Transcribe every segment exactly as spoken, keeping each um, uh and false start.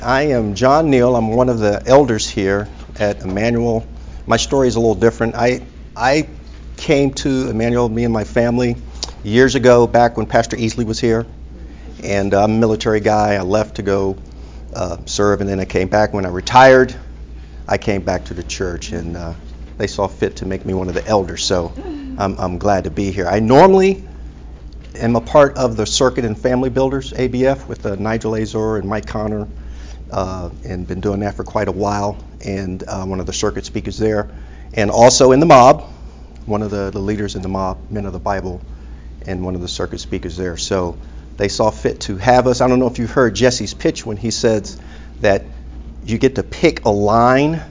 I am John Neal. I'm one of the elders here at Emmanuel. My story is a little different. I I came to Emmanuel, me and my family, years ago, back when Pastor Easley was here. And I'm a military guy. I left to go uh, serve, and then I came back. When I retired, I came back to the church, and uh, they saw fit to make me one of the elders. So I'm, I'm glad to be here. I normally am a part of the Circuit and Family Builders, A B F, with uh, Nigel Azor and Mike Connor. Uh, and been doing that for quite a while, and uh, one of the circuit speakers there, and also in the mob, one of the, the leaders in the mob, Men of the Bible, and one of the circuit speakers there. So they saw fit to have us. I don't know if you heard Jesse's pitch when he says that you get to pick a line.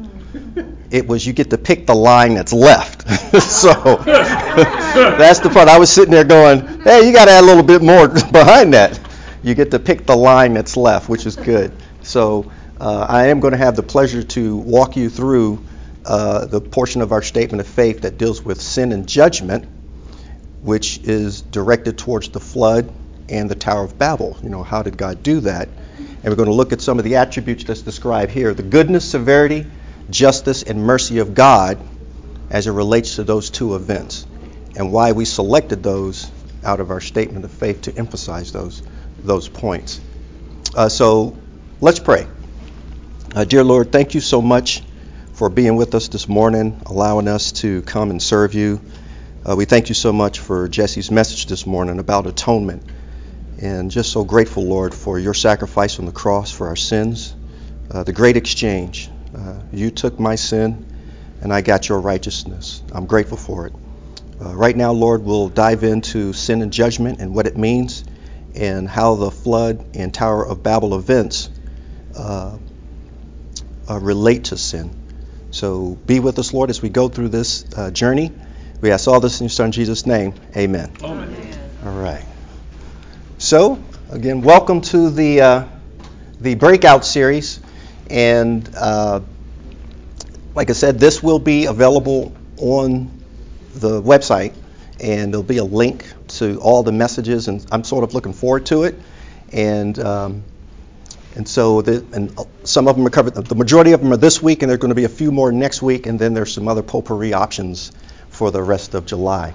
It was you get to pick the line that's left. So that's the part. I was sitting there going, hey, you got to add a little bit more behind that. You get to pick the line that's left, which is good. So uh, I am going to have the pleasure to walk you through uh, the portion of our statement of faith that deals with sin and judgment, which is directed towards the flood and the Tower of Babel. You know, how did God do that? And we're going to look at some of the attributes that's described here. The goodness, severity, justice, and mercy of God as it relates to those two events, and why we selected those out of our statement of faith to emphasize those, those points. Uh, so let's pray. Uh, dear Lord, thank you so much for being with us this morning, allowing us to come and serve you. Uh, we thank you so much for Jesse's message this morning about atonement. And just so grateful, Lord, for your sacrifice on the cross for our sins, uh, the great exchange. Uh, you took my sin, and I got your righteousness. I'm grateful for it. Uh, right now, Lord, we'll dive into sin and judgment and what it means, and how the flood and Tower of Babel events uh, uh, relate to sin. So be with us, Lord, as we go through this uh, journey. We ask all this in your Son, Jesus' name. Amen. Amen. All right. So, again, welcome to the uh, the breakout series. And uh, like I said, this will be available on the website, and there'll be a link to all the messages, and I'm sort of looking forward to it. And um, and so the, and some of them are covered. The majority of them are this week, and there are going to be a few more next week, and then there's some other potpourri options for the rest of July.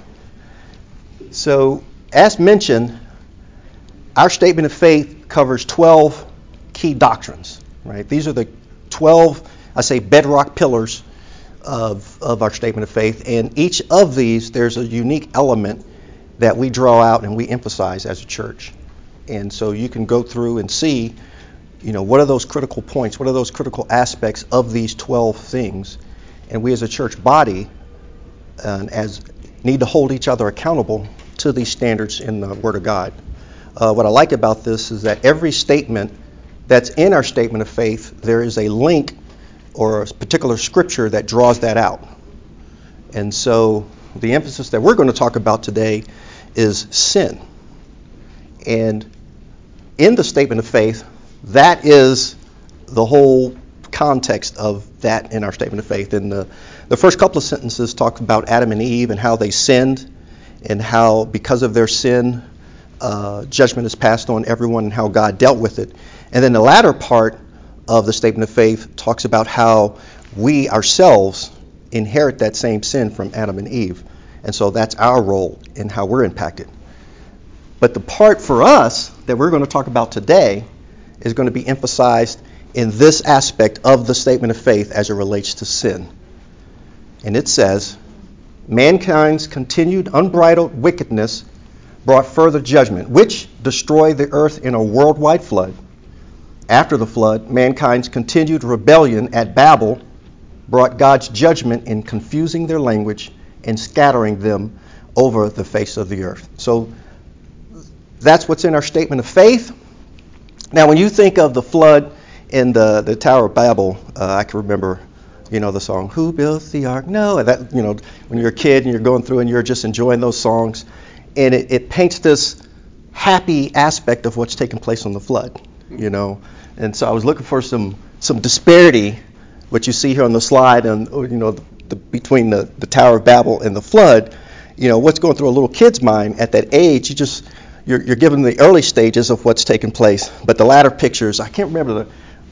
So, as mentioned, our statement of faith covers twelve key doctrines. Right? These are the twelve, I say, bedrock pillars of of our statement of faith, and each of these, there's a unique element that we draw out and we emphasize as a church. And so you can go through and see, you know, what are those critical points, what are those critical aspects of these twelve things, and we as a church body uh, as need to hold each other accountable to these standards in the Word of God. Uh, what I like about this is that every statement that's in our statement of faith, there is a link or a particular scripture that draws that out. And so the emphasis that we're going to talk about today is sin. And in the statement of faith, that is the whole context of that in our statement of faith. And the, the first couple of sentences talk about Adam and Eve and how they sinned, and how because of their sin, uh, judgment is passed on everyone, and how God dealt with it. And then the latter part of the statement of faith talks about how we ourselves inherit that same sin from Adam and Eve. And so that's our role in how we're impacted. But the part for us that we're going to talk about today is going to be emphasized in this aspect of the statement of faith as it relates to sin. And it says, mankind's continued unbridled wickedness brought further judgment, which destroyed the earth in a worldwide flood. After the flood, mankind's continued rebellion at Babel brought God's judgment in confusing their language and scattering them over the face of the earth. So that's what's in our statement of faith. Now, when you think of the flood in the, the Tower of Babel, uh, I can remember, you know, the song, Who Built the Ark? No, that, you know, when you're a kid and you're going through and you're just enjoying those songs, and it, it paints this happy aspect of what's taking place on the flood, you know. And so I was looking for some some disparity, what you see here on the slide, and you know, the, the, between the, the Tower of Babel and the flood. You know, what's going through a little kid's mind at that age, you just you're, you're given the early stages of what's taking place, but the latter pictures, I can't remember the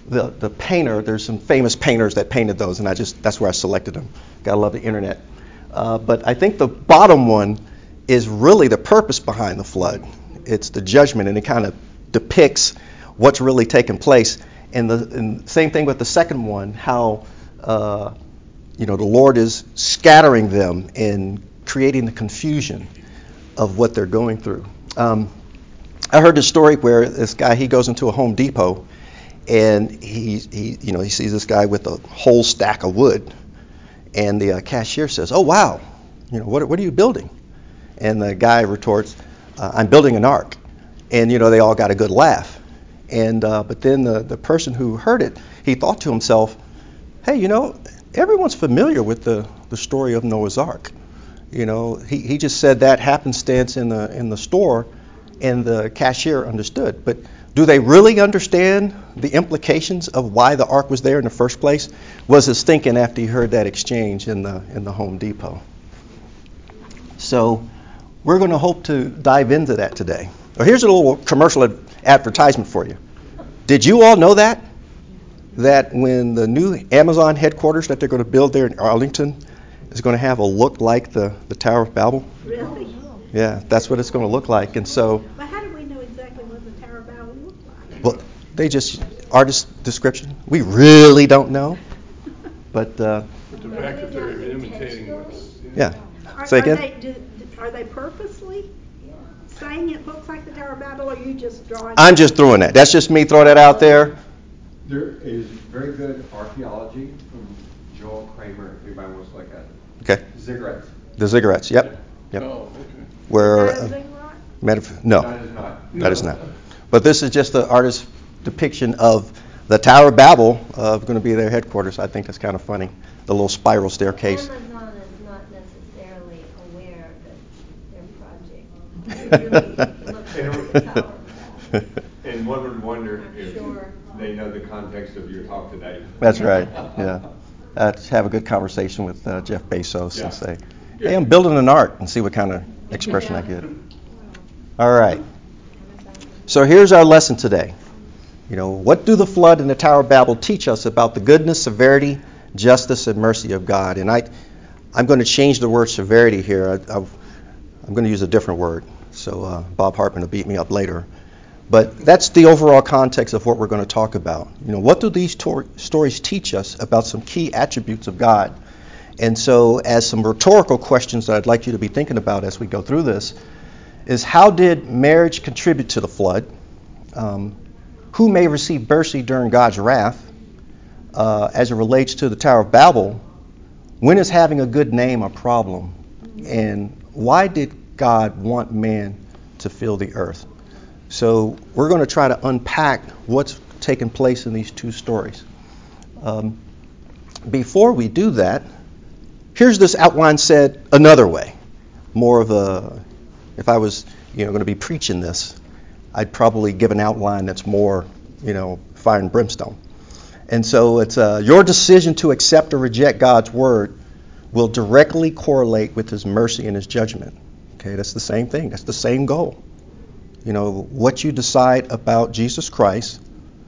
the the painter. There's some famous painters that painted those, and I just that's where I selected them. Gotta love the internet. Uh, but I think the bottom one is really the purpose behind the flood. It's the judgment, and it kind of depicts what's really taking place. And the and same thing with the second one, how uh, you know the Lord is scattering them and creating the confusion of what they're going through. Um, I heard this story where this guy, he goes into a Home Depot, and he he you know he sees this guy with a whole stack of wood, and the uh, cashier says, "Oh wow, you know what what are you building?" And the guy retorts, uh, "I'm building an ark." And you know they all got a good laugh. And uh, but then the the person who heard it, he thought to himself, "Hey, you know everyone's familiar with the the story of Noah's Ark. You know he he just said that happenstance in the in the store." And the cashier understood. But do they really understand the implications of why the ark was there in the first place? Was his thinking after he heard that exchange in the in the Home Depot. So we're going to hope to dive into that today. Well, here's a little commercial ad- advertisement for you. Did you all know that? That when the new Amazon headquarters that they're going to build there in Arlington is going to have a look like the, the Tower of Babel? Really? Yeah, that's what it's going to look like. And so, But how do we know exactly what the Tower of Babel looks like? well, they just, artist description, we really don't know. But, uh, But the fact that they're imitating what's... yeah. Are, Say are again? they do, are they purposely saying it looks like the Tower of Babel, or are you just drawing? I'm just throwing that. That's just me throwing that out there. There is very good archaeology from Joel Kramer, if anybody wants to look at it. Okay. Ziggurats. The ziggurats, yep. Yep. Oh, okay. Where, Is uh, that a ziggurat? metaph- no, That is not. that is not. But this is just the artist's depiction of the Tower of Babel, uh, going to be their headquarters. I think that's kind of funny. The little spiral staircase. Amazon is not necessarily aware that their project really looks like the Tower of Babel. And one would wonder if Sure. they know the context of your talk today. That's right, yeah. Uh, to have a good conversation with uh, Jeff Bezos Yeah. and say, hey, I'm building an ark, and see what kind of expression I get. All right. So here's our lesson today. You know, what do the flood and the Tower of Babel teach us about the goodness, severity, justice, and mercy of God? And I, I'm going to change the word severity here. I, I've, I'm going to use a different word. So uh, Bob Hartman will beat me up later. But that's the overall context of what we're going to talk about. You know, what do these tor- stories teach us about some key attributes of God? And so, as some rhetorical questions that I'd like you to be thinking about as we go through this, is how did marriage contribute to the flood? Um, who may receive mercy during God's wrath? Uh, as it relates to the Tower of Babel, when is having a good name a problem? And why did God want man to fill the earth? So we're going to try to unpack what's taken place in these two stories. Um, before we do that, here's this outline said another way. More of a, if I was, you know, going to be preaching this, I'd probably give an outline that's more, you know, fire and brimstone. And so it's uh, your decision to accept or reject God's word will directly correlate with his mercy and his judgment. Okay, that's the same thing. That's the same goal. You know, what you decide about Jesus Christ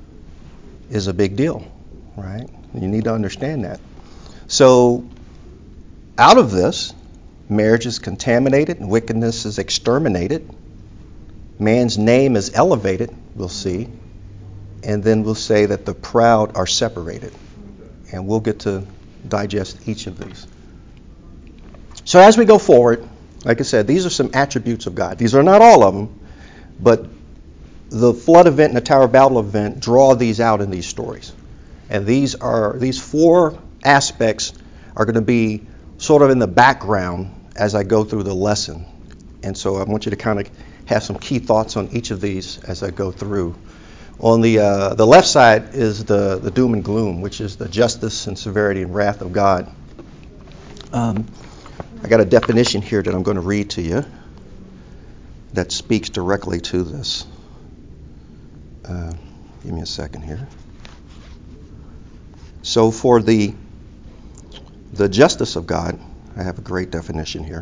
is a big deal, right? You need to understand that. So, out of this, marriage is contaminated and wickedness is exterminated. Man's name is elevated, we'll see. And then we'll say that the proud are separated. And we'll get to digest each of these. So as we go forward, like I said, these are some attributes of God. These are not all of them. But the flood event and the Tower of Babel event draw these out in these stories. And these are these four aspects are going to be sort of in the background as I go through the lesson. And so I want you to kind of have some key thoughts on each of these as I go through. On the uh, the left side is the, the doom and gloom, which is the justice and severity and wrath of God. Um, I got a definition here that I'm going to read to you that speaks directly to this. Uh, give me a second here. So for the the justice of God, I have a great definition here.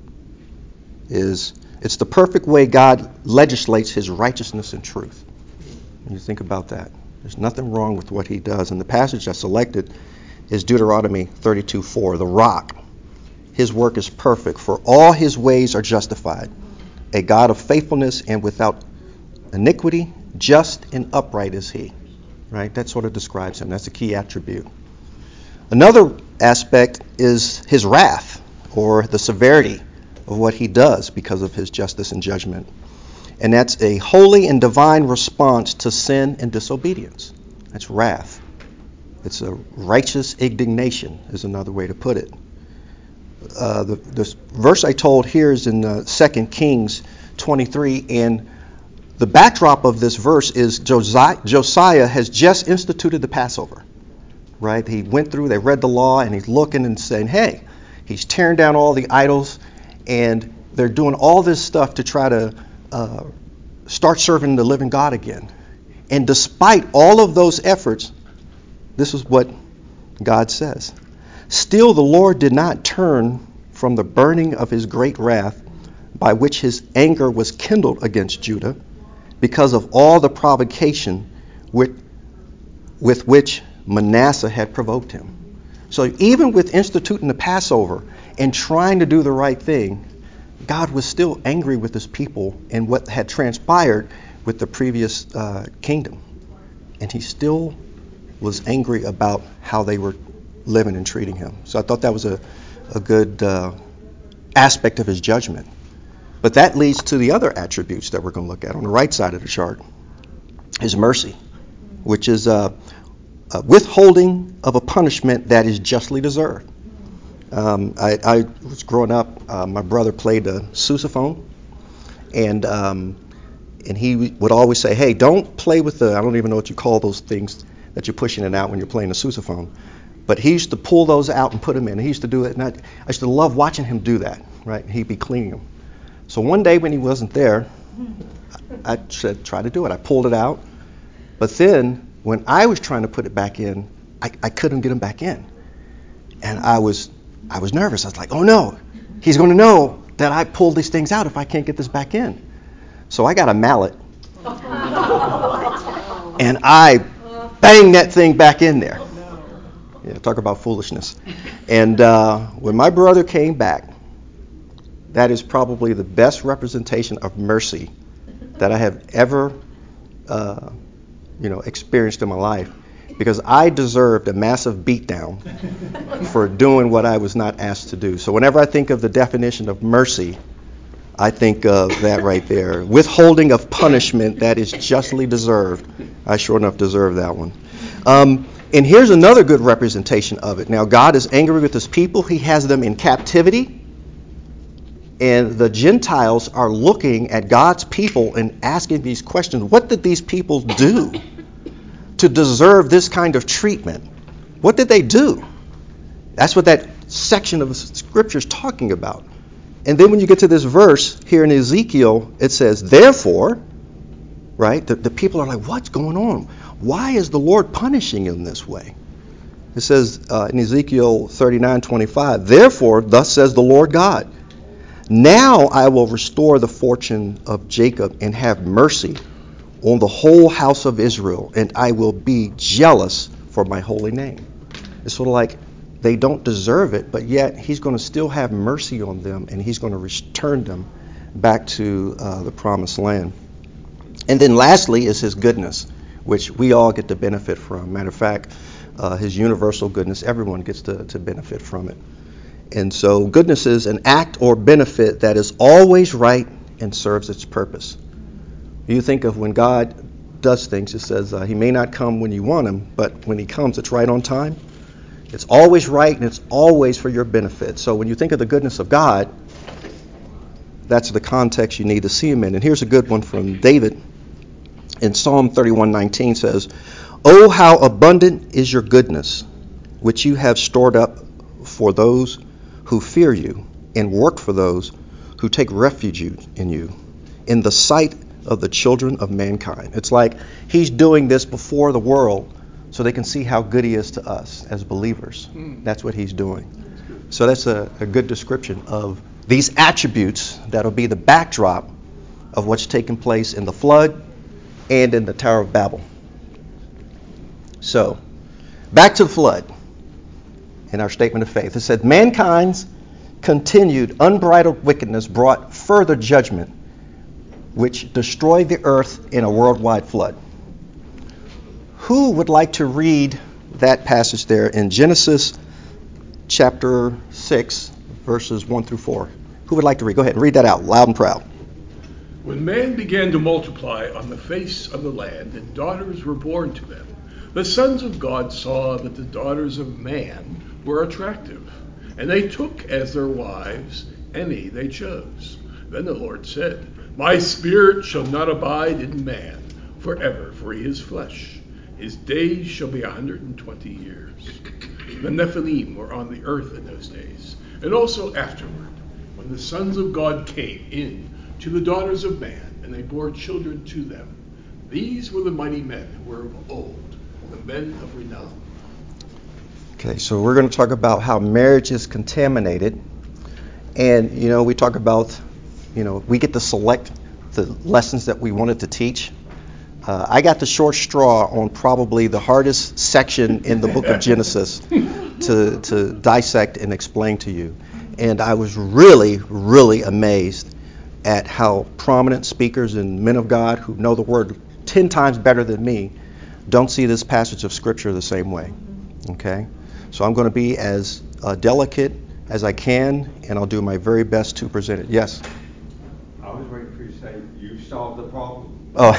Is it's the perfect way God legislates his righteousness and truth. When you think about that, there's nothing wrong with what he does. And the passage I selected is Deuteronomy thirty-two four, the rock. His work is perfect, for all his ways are justified. A God of faithfulness and without iniquity, just and upright is he. Right? That sort of describes him. That's a key attribute. Another aspect is his wrath, or the severity of what he does because of his justice and judgment. And that's a holy and divine response to sin and disobedience. That's wrath. It's a righteous indignation, is another way to put it. Uh, the, the verse I told here is in uh, Second Kings twenty-three, and the backdrop of this verse is Josiah, Josiah has just instituted the Passover. Right? He went through, they read the law, and he's looking and saying, hey, he's tearing down all the idols, and they're doing all this stuff to try to uh, start serving the living God again. And despite all of those efforts, this is what God says. Still the Lord did not turn from the burning of his great wrath, by which his anger was kindled against Judah, because of all the provocation with, with which Manasseh had provoked him. So even with instituting the Passover and trying to do the right thing, God was still angry with his people and what had transpired with the previous uh, kingdom. And he still was angry about how they were living and treating him. So I thought that was a, a good uh, aspect of his judgment. But that leads to the other attributes that we're going to look at on the right side of the chart. His mercy, which is uh, a withholding of a punishment that is justly deserved. Um, I, I was growing up, uh, my brother played the sousaphone, and um, and he would always say, hey, don't play with the, I don't even know what you call those things that you're pushing it out when you're playing the sousaphone. But he used to pull those out and put them in. He used to do it, and I, I used to love watching him do that, right? He'd be cleaning them. So one day when he wasn't there, I said, try to do it. I pulled it out. But then when I was trying to put it back in, I, I couldn't get him back in. And I was I was nervous. I was like, oh no, he's going to know that I pulled these things out if I can't get this back in. So I got a mallet. And I banged that thing back in there. Yeah, talk about foolishness. And uh, when my brother came back, that is probably the best representation of mercy that I have ever uh, you know, experienced in my life, because I deserved a massive beatdown for doing what I was not asked to do. So whenever I think of the definition of mercy, I think of that right there. Withholding of punishment that is justly deserved. I sure enough deserve that one. Um, and here's another good representation of it. Now, God is angry with his people. He has them in captivity. And the Gentiles are looking at God's people and asking these questions. What did these people do to deserve this kind of treatment? What did they do? That's what that section of the scripture is talking about. And then when you get to this verse here in Ezekiel, it says, therefore, right, the, the people are like, what's going on? Why is the Lord punishing in this way? It says uh, in Ezekiel thirty-nine twenty-five, therefore, thus says the Lord God, now I will restore the fortune of Jacob and have mercy on the whole house of Israel, and I will be jealous for my holy name. It's sort of like they don't deserve it, but yet he's going to still have mercy on them, and he's going to return them back to uh, the promised land. And then lastly is his goodness, which we all get to benefit from. Matter of fact, uh, his universal goodness, everyone gets to, to benefit from it. And so goodness is an act or benefit that is always right and serves its purpose. You think of when God does things, it says uh, he may not come when you want him, but when he comes, it's right on time. It's always right, and it's always for your benefit. So when you think of the goodness of God, that's the context you need to see him in. And here's a good one from David. In Psalm thirty-one nineteen says, oh, how abundant is your goodness, which you have stored up for those who fear you and work for those who take refuge in you, in the sight of the children of mankind. It's like he's doing this before the world so they can see how good he is to us as believers. Mm. That's what he's doing. That's so that's a, a good description of these attributes that'll be the backdrop of what's taking place in the flood and in the Tower of Babel. So, back to the flood in our statement of faith. It said, mankind's continued unbridled wickedness brought further judgment, which destroyed the earth in a worldwide flood. Who would like to read that passage there in Genesis chapter six, verses one through four? Who would like to read? Go ahead and read that out loud and proud. When man began to multiply on the face of the land, and daughters were born to them, the sons of God saw that the daughters of man were attractive, and they took as their wives any they chose. Then the Lord said, My spirit shall not abide in man forever, for he is flesh. His days shall be a hundred and twenty years. The Nephilim were on the earth in those days, and also afterward, when the sons of God came in to the daughters of man, and they bore children to them. These were the mighty men who were of old, the men of renown. Okay, so we're going to talk about how marriage is contaminated. And, you know, we talk about, you know, we get to select the lessons that we wanted to teach. Uh, I got the short straw on probably the hardest section in the book of Genesis to, to dissect and explain to you. And I was really, really amazed at how prominent speakers and men of God who know the word ten times better than me don't see this passage of Scripture the same way. Okay? So I'm going to be as uh, delicate as I can, and I'll do my very best to present it. Yes? I was waiting for you to say, you solved the problem.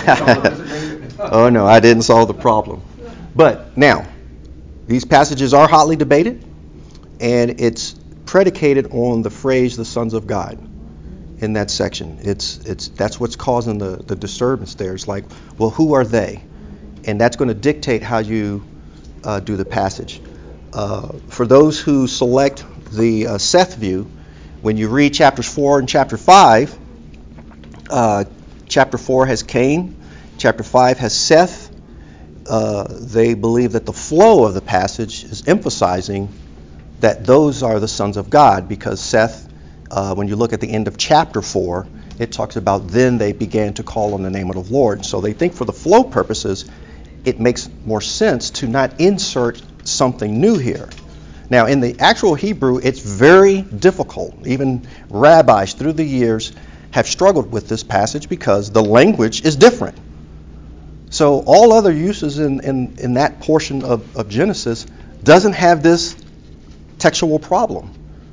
Oh, oh no, I didn't solve the problem. But now, these passages are hotly debated, and it's predicated on the phrase, the sons of God, in that section. It's it's that's what's causing the, the disturbance there. It's like, well, who are they? And that's going to dictate how you uh, do the passage. Uh, for those who select the uh, Seth view, when you read chapters four and chapter five, uh, chapter four has Cain, chapter five has Seth. Uh, they believe that the flow of the passage is emphasizing that those are the sons of God, because Seth, uh, when you look at the end of chapter four, it talks about then they began to call on the name of the Lord. So they think for the flow purposes, it makes more sense to not insert something new here. Now, in the actual Hebrew, it's very difficult. Even rabbis through the years have struggled with this passage because the language is different. So all other uses in, in, in that portion of, of Genesis doesn't have this textual problem.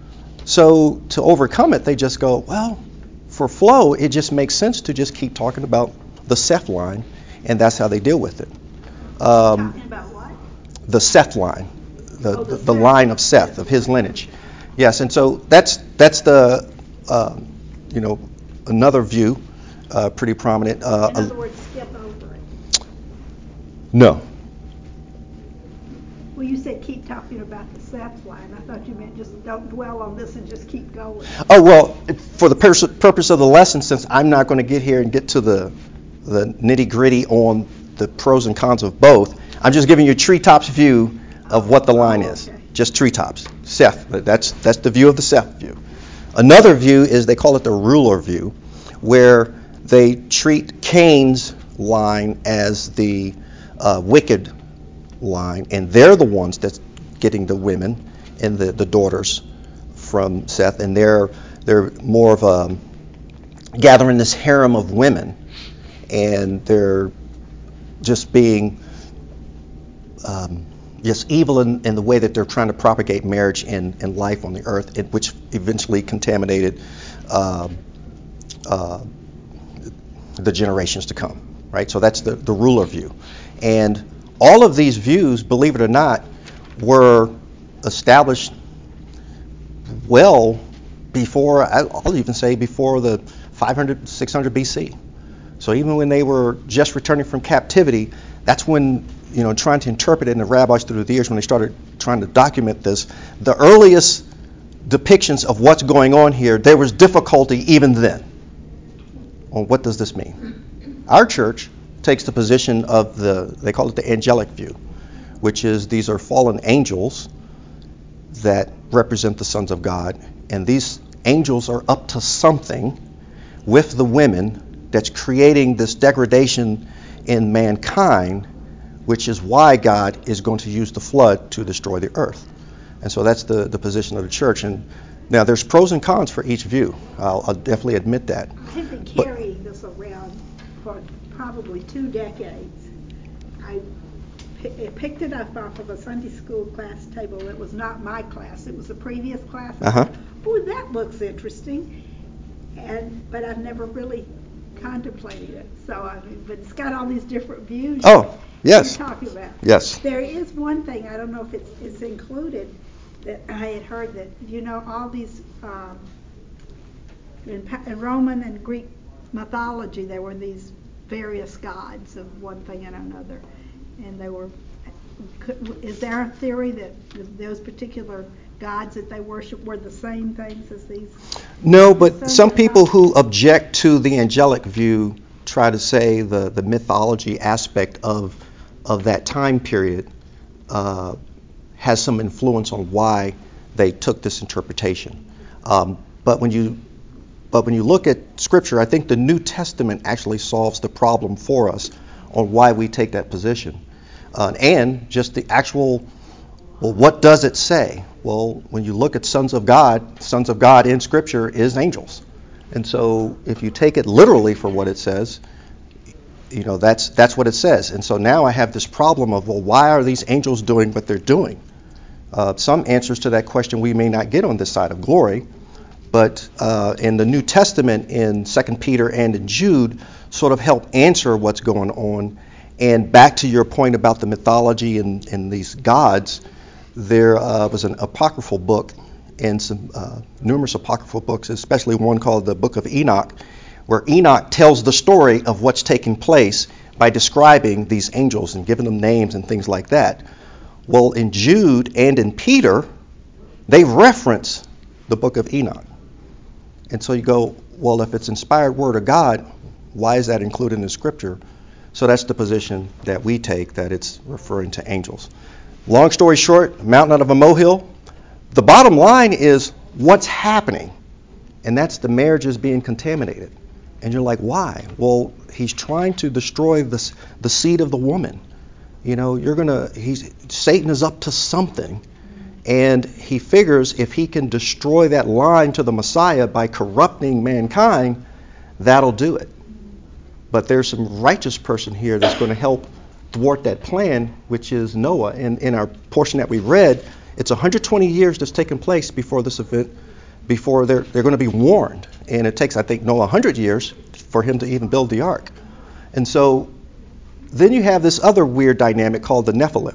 So to overcome it, they just go, well, for flow, it just makes sense to just keep talking about the Seth line, and that's how they deal with it. Um, Talking about what? the Seth line, the, Oh, the the, the Seth. line of Seth, of his lineage. Yes, and so that's that's the, uh, you know, another view, uh, pretty prominent. Uh, In other words, skip over it. no. Well, you said keep talking about the Seth line. I thought you meant just don't dwell on this and just keep going. Oh, well, for the pers- purpose of the lesson, since I'm not going to get here and get to the the nitty-gritty on the pros and cons of both, I'm just giving you a treetops view of what the line is. Okay. Just treetops. Seth, that's that's the view of the Seth view. Another view is they call it the ruler view, where they treat Cain's line as the uh, wicked line, and they're the ones that's getting the women and the, the daughters from Seth, and they're they're more of a gathering this harem of women, and they're just being um, just evil in, in the way that they're trying to propagate marriage and, and life on the earth, it, which eventually contaminated um, uh, the generations to come, right? So that's the, the ruler view. And all of these views, believe it or not, were established well before, I'll even say before the five hundred, six hundred B C. So even when they were just returning from captivity, that's when, you know, trying to interpret it, and the rabbis through the years, when they started trying to document this, the earliest depictions of what's going on here, there was difficulty even then. Well, what does this mean? Our church takes the position of the, they call it the angelic view, which is these are fallen angels that represent the sons of God, and these angels are up to something with the women that's creating this degradation in mankind, which is why God is going to use the flood to destroy the earth. And so that's the, the position of the church. And now there's pros and cons for each view. I'll, I'll definitely admit that. I have been But- carrying this around for probably two decades. I pi- I picked it up off of a Sunday school class table. It was not my class. It was the previous class. Uh-huh. Oh, that looks interesting. And but I've never really contemplated it. So I mean, but it's got all these different views. Oh, yes. You're talking about. Yes. There is one thing, I don't know if it's, it's included, that I had heard that, you know, all these, um, in, Pa- in Roman and Greek mythology, there were these various gods of one thing and another. And they were, could, is there a theory that those particular gods that they worship were the same things as these? No, but Sons some of people God? who object to the angelic view try to say the, the mythology aspect of of that time period uh, has some influence on why they took this interpretation. Um, but when you but when you look at Scripture, I think the New Testament actually solves the problem for us on why we take that position, uh, and just the actual. Well, what does it say? Well, when you look at sons of God, sons of God in Scripture is angels. And so if you take it literally for what it says, you know, that's that's what it says. And so now I have this problem of, well, why are these angels doing what they're doing? Uh, some answers to that question we may not get on this side of glory, but uh, in the New Testament, in Second Peter and in Jude, sort of help answer what's going on. And back to your point about the mythology and, and these gods, there uh, was an apocryphal book and some uh, numerous apocryphal books, especially one called the Book of Enoch, where Enoch tells the story of what's taking place by describing these angels and giving them names and things like that. Well, in Jude and in Peter, they reference the Book of Enoch. And so you go, well, if it's inspired word of God, why is that included in the Scripture? So that's the position that we take, that it's referring to angels. Long story short, mountain out of a molehill. The bottom line is what's happening, and that's the marriages being contaminated. And you're like, why? Well, he's trying to destroy the the seed of the woman. You know, you're gonna. He's Satan is up to something, and he figures if he can destroy that line to the Messiah by corrupting mankind, that'll do it. But there's some righteous person here that's going to help thwart that plan, which is Noah. And in our portion that we read, it's one hundred twenty years that's taken place before this event, before they're they're going to be warned. And it takes, I think, Noah one hundred years for him to even build the ark. And so then you have this other weird dynamic called the Nephilim.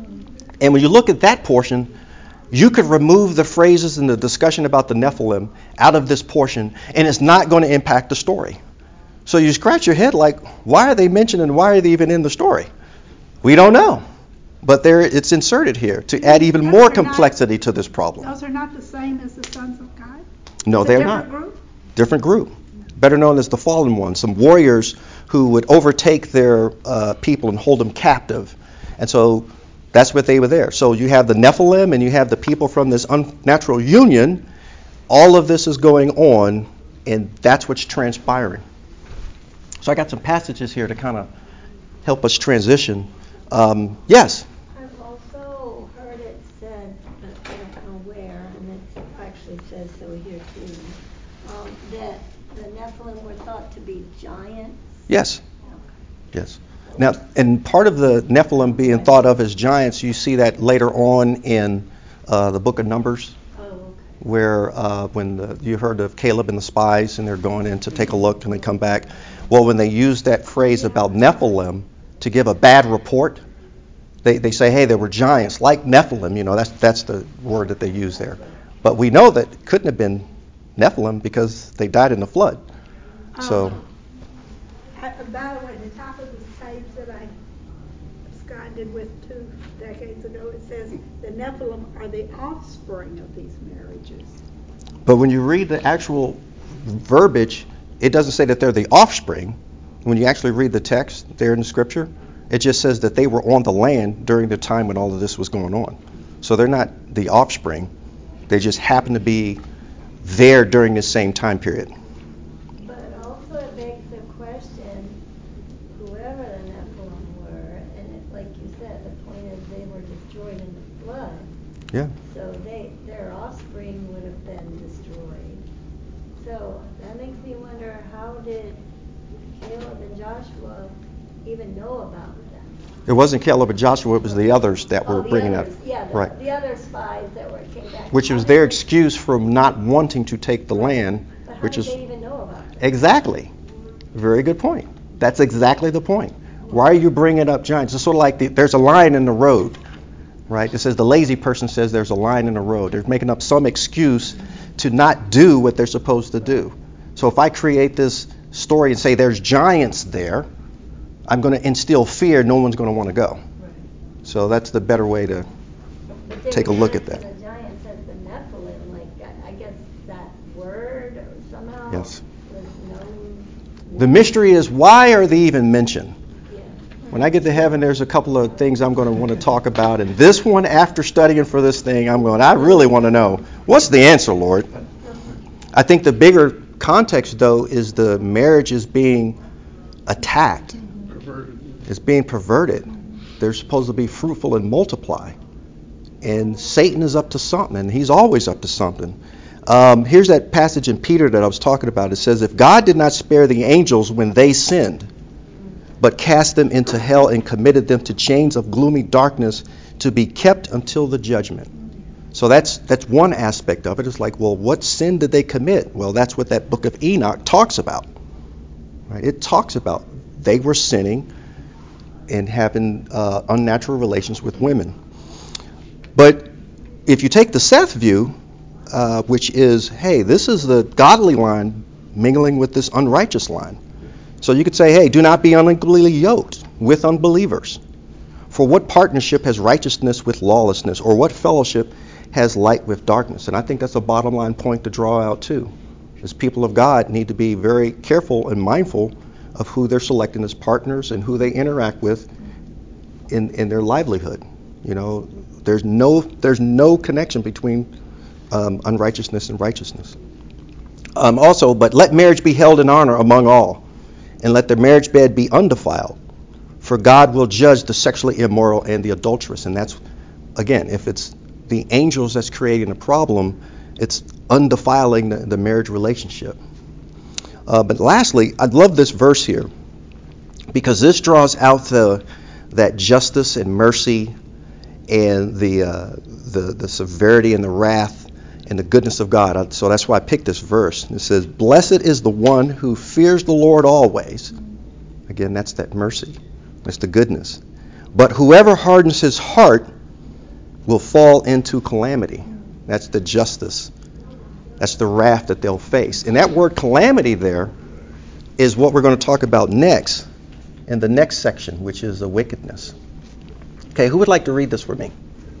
And when you look at that portion, you could remove the phrases and the discussion about the Nephilim out of this portion, and it's not going to impact the story. So you scratch your head like, why are they mentioned and why are they even in the story? We don't know. But there, it's inserted here to add even Those more are not- complexity to this problem. Those are not the same as the sons of God? No, It's a they're different not. group? Different group. Better known as the fallen ones. Some warriors who would overtake their uh, people and hold them captive. And so that's what they were there. So you have the Nephilim and you have the people from this unnatural union. All of this is going on, and that's what's transpiring. So I got some passages here to kind of help us transition. Um, yes? I've also heard it said, but I don't know where, and it actually says so here too, um, that the Nephilim were thought to be giants. Yes. Yes. Now, and part of the Nephilim being thought of as giants, you see that later on in uh, the book of Numbers, Oh, okay. where uh, when the, you heard of Caleb and the spies, and they're going in to take a look, and they come back. Well, when they use that phrase about Nephilim to give a bad report, they, they say, hey, there were giants like Nephilim. You know, that's that's the word that they use there. But we know that it couldn't have been Nephilim because they died in the flood. So. Um, I- By the way, the top of the page that I absconded with two decades ago, it says the Nephilim are the offspring of these marriages. But when you read the actual verbiage, it doesn't say that they're the offspring. When you actually read the text there in the Scripture, it just says that they were on the land during the time when all of this was going on. So they're not the offspring. They just happen to be there during the same time period. But also it begs the question, whoever the said, the point is they were destroyed in the flood. Yeah. So they, their offspring would have been destroyed. So that makes me wonder, how did Caleb and Joshua even know about them? It wasn't Caleb and Joshua, it was the others that Oh, were the bringing others, up. yeah, the, Right. the other spies that were came back. Which How was did their they- excuse from not wanting to take the land, But how which did is they even know about them? exactly. Very good point. That's exactly the point. Why are you bringing up giants? It's sort of like the, there's a line in the road, right? It says the lazy person says there's a line in the road. They're making up some excuse to not do what they're supposed to do. So if I create this story and say there's giants there, I'm going to instill fear. No one's going to want to go. So that's the better way to But they take a look at refer to that. the giants as the Nephilim, like I, I guess that word somehow Yes. was known. The mystery is, why are they even mentioned? Yeah. When I get to heaven, there's a couple of things I'm going to want to talk about. And this one, after studying for this thing, I'm going, I really want to know, what's the answer, Lord? I think the bigger context, though, is the marriage is being attacked. Perverted. It's being perverted. They're supposed to be fruitful and multiply. And Satan is up to something, and he's always up to something. Um, here's that passage in Peter that I was talking about. It says, if God did not spare the angels when they sinned, but cast them into hell and committed them to chains of gloomy darkness to be kept until the judgment. So that's that's one aspect of it. It's like, well, what sin did they commit? Well, that's what that book of Enoch talks about. Right? It talks about they were sinning and having uh, unnatural relations with women. But if you take the Seth view, uh, which is, hey, this is the godly line mingling with this unrighteous line. So you could say, hey, do not be unequally yoked with unbelievers. For what partnership has righteousness with lawlessness, or what fellowship has light with darkness? And I think that's a bottom line point to draw out too. As people of God need to be very careful and mindful of who they're selecting as partners and who they interact with in, in their livelihood. You know, there's no there's no connection between um, unrighteousness and righteousness. Um, also, but let marriage be held in honor among all, and let the marriage bed be undefiled. For God will judge the sexually immoral and the adulterous. And that's, again, if it's the angels that's creating the problem, it's undefiling the, the marriage relationship. Uh, but lastly, I love this verse here, because this draws out the that justice and mercy and the uh, the the severity and the wrath and the goodness of God. So that's why I picked this verse. It says, "Blessed is the one who fears the Lord always." Again, that's that mercy. That's the goodness. "But whoever hardens his heart will fall into calamity." That's the justice. That's the wrath that they'll face. And that word calamity there is what we're going to talk about next in the next section, which is the wickedness. Okay, who would like to read this for me?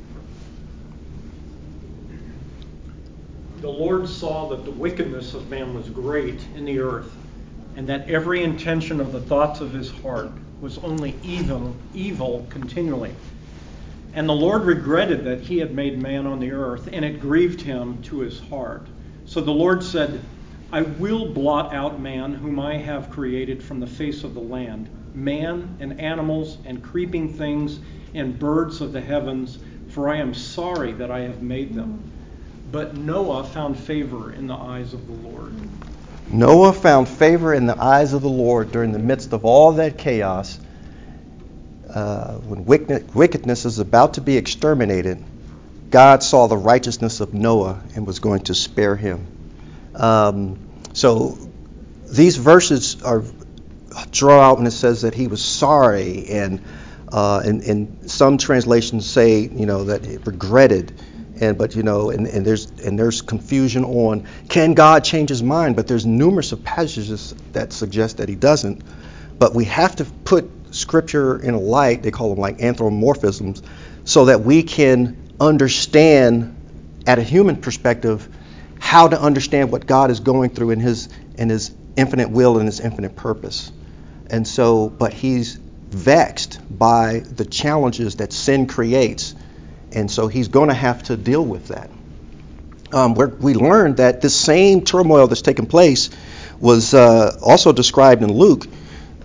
The Lord saw that the wickedness of man was great in the earth, and that every intention of the thoughts of his heart was only evil, evil continually. And the Lord regretted that he had made man on the earth, and it grieved him to his heart. So the Lord said, I will blot out man whom I have created from the face of the land, man and animals and creeping things and birds of the heavens, for I am sorry that I have made them. But Noah found favor in the eyes of the Lord. Noah found favor in the eyes of the Lord during the midst of all that chaos. Uh, when wickedness is about to be exterminated, God saw the righteousness of Noah and was going to spare him. Um, so these verses are draw out when it says that he was sorry, and uh, and, and some translations say, you know, that he regretted. And but you know, and, and there's and there's confusion on, can God change his mind? But there's numerous of passages that suggest that he doesn't. But we have to put Scripture in a light, they call them like anthropomorphisms, so that we can understand at a human perspective how to understand what God is going through in his in his infinite will and his infinite purpose. And so, but he's vexed by the challenges that sin creates. And so he's going to have to deal with that. Um, we learned that this same turmoil that's taken place was uh, also described in Luke.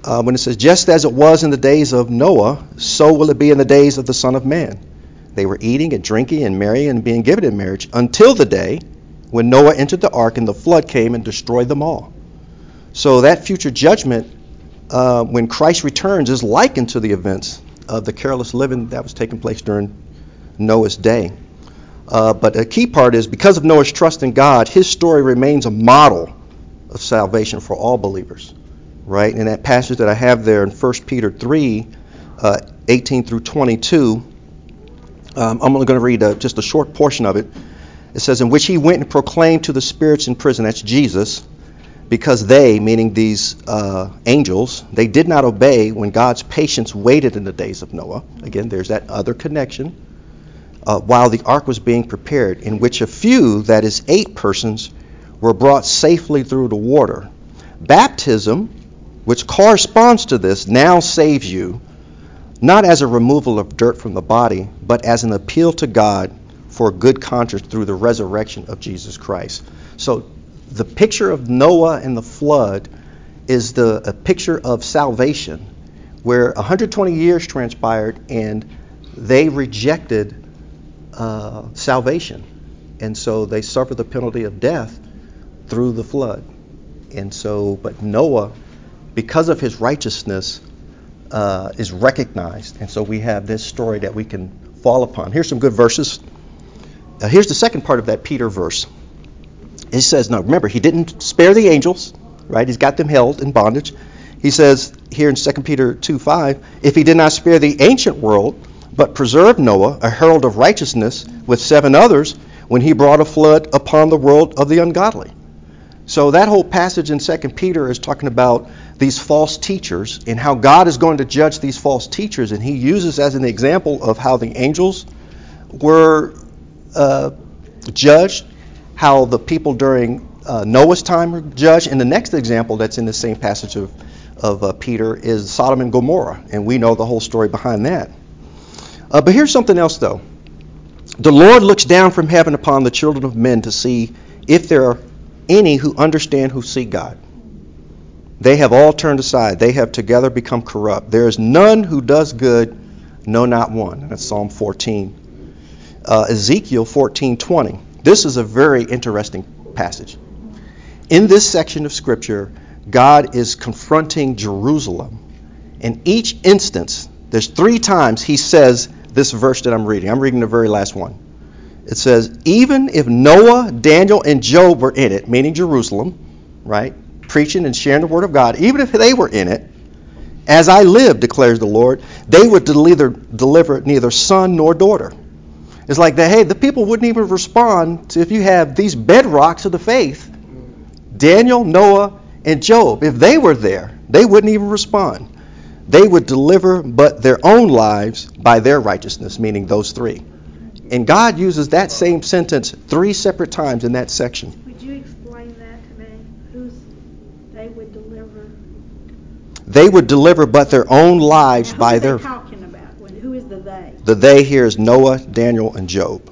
uh, when it says, just as it was in the days of Noah, so will it be in the days of the Son of Man. They were eating and drinking and marrying and being given in marriage until the day when Noah entered the ark and the flood came and destroyed them all. So that future judgment, uh, when Christ returns, is likened to the events of the careless living that was taking place during Noah's day. Uh, but a key part is, because of Noah's trust in God, his story remains a model of salvation for all believers. Right? In that passage that I have there in First Peter three, uh, eighteen through twenty-two, um, I'm only going to read a, just a short portion of it. It says, in which he went and proclaimed to the spirits in prison, that's Jesus, because they, meaning these uh, angels, they did not obey when God's patience waited in the days of Noah. Again, there's that other connection. Uh, while the ark was being prepared, in which a few, that is eight persons, were brought safely through the water. Baptism, which corresponds to this, now saves you, not as a removal of dirt from the body, but as an appeal to God for a good conscience through the resurrection of Jesus Christ. So the picture of Noah and the flood is the a picture of salvation, where one hundred twenty years transpired and they rejected uh, salvation. And so they suffered the penalty of death through the flood. And so, but Noah, because of his righteousness, uh, is recognized. And so we have this story that we can fall upon. Here's some good verses. Uh, here's the second part of that Peter verse. It says, now remember, he didn't spare the angels, right? He's got them held in bondage. He says here in Second Peter two five, if he did not spare the ancient world, but preserved Noah, a herald of righteousness, with seven others, when he brought a flood upon the world of the ungodly. So that whole passage in Second Peter is talking about these false teachers and how God is going to judge these false teachers. And he uses as an example of how the angels were uh, judged, how the people during uh, Noah's time were judged. And the next example that's in the same passage of, of uh, Peter is Sodom and Gomorrah. And we know the whole story behind that. Uh, but here's something else, though. The Lord looks down from heaven upon the children of men to see if there are any who understand, who seek God. They have all turned aside. They have together become corrupt. There is none who does good, no, not one. That's Psalm fourteen. Uh, Ezekiel fourteen twenty. This is a very interesting passage. In this section of Scripture, God is confronting Jerusalem. In each instance, there's three times he says this verse that I'm reading. I'm reading the very last one. It says, even if Noah, Daniel, and Job were in it, meaning Jerusalem, right, preaching and sharing the word of God, even if they were in it, as I live, declares the Lord, they would deliver, deliver neither son nor daughter. It's like that, hey, the people wouldn't even respond to if you have these bedrocks of the faith, Daniel, Noah, and Job. If they were there, they wouldn't even respond. They would deliver but their own lives by their righteousness, meaning those three. And God uses that same sentence three separate times in that section. Would you explain that to me? Who's they would deliver? They would deliver but their own lives Now, by who are their... they talking about? When, who is the they? The they here is Noah, Daniel, and Job.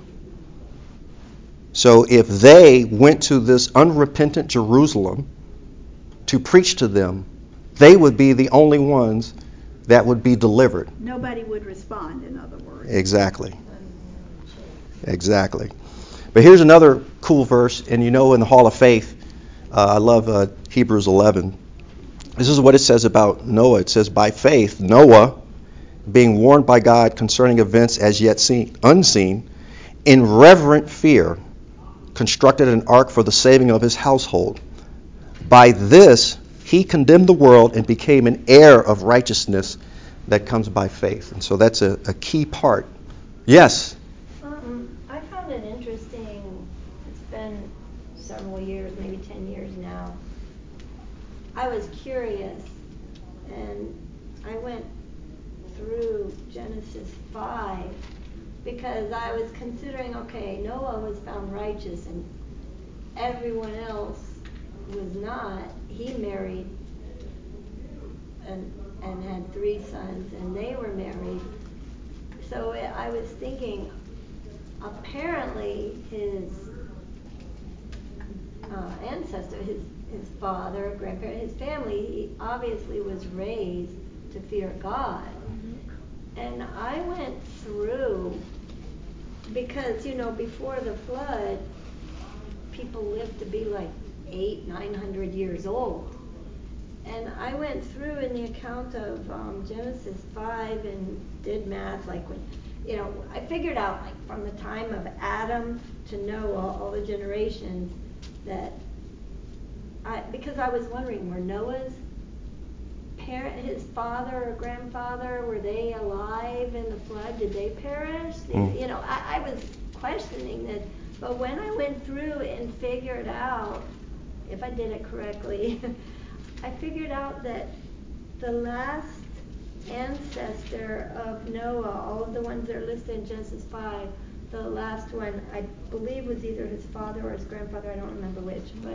So if they went to this unrepentant Jerusalem to preach to them, they would be the only ones that would be delivered. Nobody would respond, in other words. Exactly. Exactly. But here's another cool verse, and you know in the Hall of Faith, uh, I love uh, Hebrews eleven. This is what it says about Noah. It says, by faith, Noah, being warned by God concerning events as yet seen, unseen, in reverent fear, constructed an ark for the saving of his household. By this, he condemned the world and became an heir of righteousness that comes by faith. And so that's a, a key part. Yes? Um, I found it interesting. It's been several years, maybe ten years now. I was curious, and I went through Genesis five because I was considering, okay, Noah was found righteous and everyone else was not. He married and and had three sons, and they were married. So it, I was thinking, apparently his uh, ancestor, his his father, grandparent, his family, he obviously was raised to fear God. And I went through, because, you know, before the flood, people lived to be like eight, nine hundred years old. And I went through in the account of um, Genesis five and did math, like when, you know, I figured out like from the time of Adam to Noah, all, all the generations, that I, because I was wondering, were Noah's parent, his father or grandfather, were they alive in the flood? Did they perish? Mm. You know, I, I was questioning this, but when I went through and figured out, if I did it correctly, I figured out that the last ancestor of Noah, all of the ones that are listed in Genesis five, the last one, I believe, was either his father or his grandfather, I don't remember which, but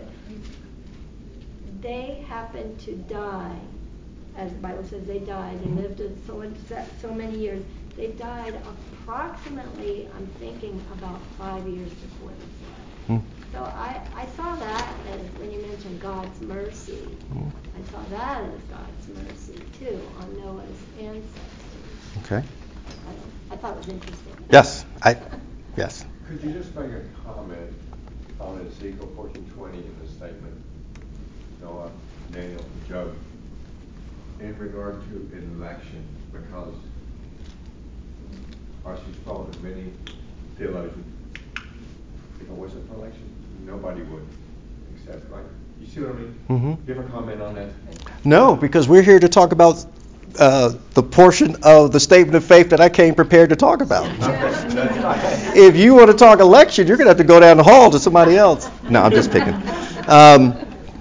they happened to die. As the Bible says, they died. They lived so, so many years. They died approximately, I'm thinking, about five years before the flood. Mm. So I, I saw that as, when you mentioned God's mercy, mm. I saw that as God's mercy, too, on Noah's ancestors. Okay. I, I thought it was interesting. Yes. I. Yes. Could you just make a comment on Ezekiel fourteen twenty in the statement, Noah, Daniel, Job, in regard to election, because as you saw in many theologians, if it wasn't for election, nobody would accept, right? You see what I mean? Mm-hmm. Do you have a comment on that? No, because we're here to talk about uh, the portion of the statement of faith that I came prepared to talk about. If you want to talk election, you're going to have to go down the hall to somebody else. No, I'm just picking. Um,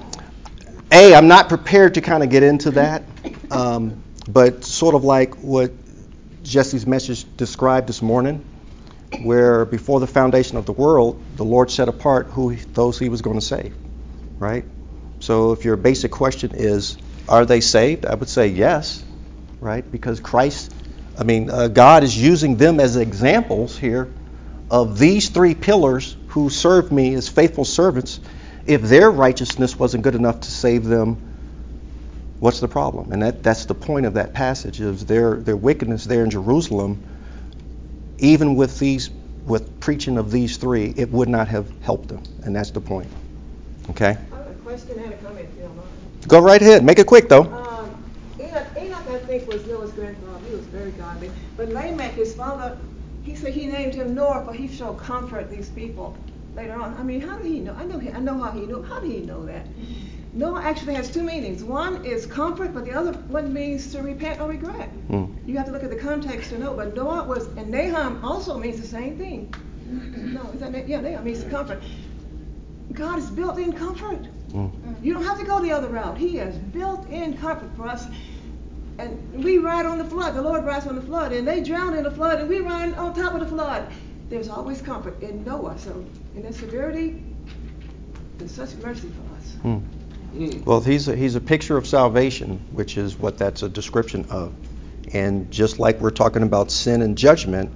A, I'm not prepared to kind of get into that, um, but sort of like what Jesse's message described this morning, where before the foundation of the world, the Lord set apart who he, those he was going to save, right? So if your basic question is, are they saved? I would say yes, right? Because Christ, I mean, uh, God is using them as examples here of these three pillars who served me as faithful servants. If their righteousness wasn't good enough to save them, what's the problem? And that, that's the point of that passage, is their their wickedness there in Jerusalem. Even with these, with preaching of these three, it would not have helped them, and that's the point. Okay. I have a question and a comment, if you don't mind. Go right ahead. Make it quick, though. Um, Enoch, Enoch, I think, was Noah's grandfather. He was very godly. But Lamech, his father, he said he named him Noah, for he shall comfort these people later on. I mean, how did he know? I know. He, I know how he knew. How did he know that? Noah actually has two meanings. One is comfort, but the other one means to repent or regret. Mm. You have to look at the context to know. But Noah was, and Nahum also means the same thing. No, is that yeah? Nahum means comfort. God is built-in comfort. Mm. You don't have to go the other route. He has built-in comfort for us. And we ride on the flood. The Lord rides on the flood, and they drown in the flood, and we ride on top of the flood. There's always comfort in Noah. So in that severity, there's such mercy for us. Mm. Well, he's a, he's a picture of salvation, which is what that's a description of. And just like we're talking about sin and judgment,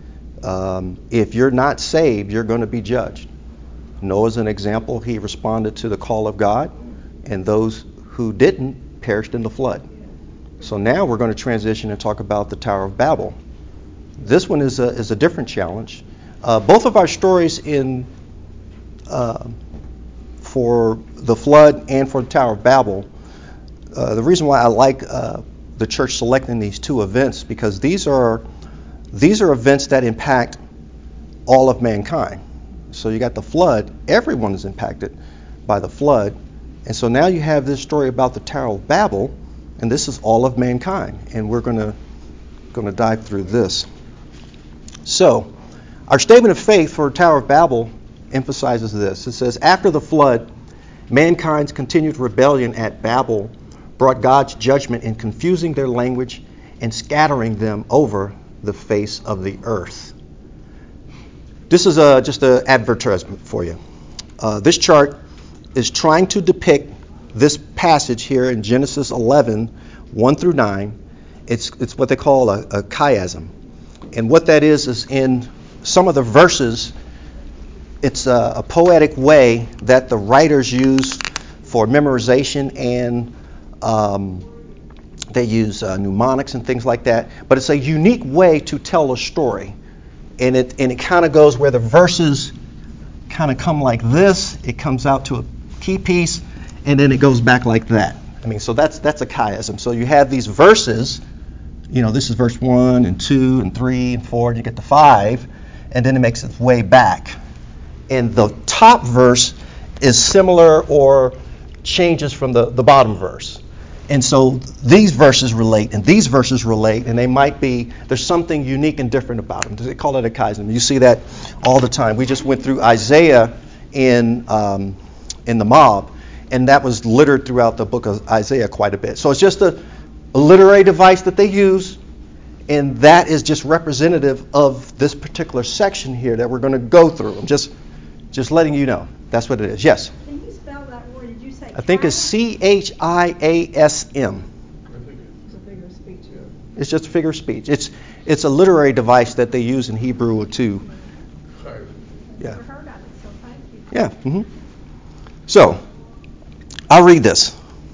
um, if you're not saved, you're going to be judged. Noah's an example. He responded to the call of God, and those who didn't perished in the flood. So now we're going to transition and talk about the Tower of Babel. This one is a, is a different challenge. Uh, both of our stories in uh, for the flood and for the Tower of Babel, uh, the reason why I like uh, the church selecting these two events, because these are these are events that impact all of mankind. So you got the flood, everyone is impacted by the flood. And so now you have this story about the Tower of Babel, and this is all of mankind. And we're going to going to dive through this. So our statement of faith for Tower of Babel emphasizes this. It says, after the flood, mankind's continued rebellion at Babel brought God's judgment in confusing their language and scattering them over the face of the earth. This is a, just an advertisement for you. Uh, this chart is trying to depict this passage here in Genesis eleven, one through nine. It's, it's what they call a, a chiasm. And what that is, is in some of the verses, it's a, a poetic way that the writers use for memorization, and um, they use uh, mnemonics and things like that. But it's a unique way to tell a story. And it and it kind of goes where the verses kind of come like this. It comes out to a key piece, and then it goes back like that. I mean, so that's that's a chiasm. So you have these verses. You know, this is verse one and two and three and four, and you get to five, and then it makes its way back. And the top verse is similar or changes from the, the bottom verse. And so these verses relate, and these verses relate, and they might be, there's something unique and different about them. They call it a chiasm. You see that all the time. We just went through Isaiah in um, in the mob, and that was littered throughout the book of Isaiah quite a bit. So it's just a, a literary device that they use, and that is just representative of this particular section here that we're going to go through. I'm just just letting you know. That's what it is. Yes? Can you spell that word? Did you say I think it's C H I A S M. It's a figure of speech. It's just a figure of speech. It's it's a literary device that they use in Hebrew too. Yeah. Never heard of it, so thank you. Yeah. Mm-hmm. So, I'll read this.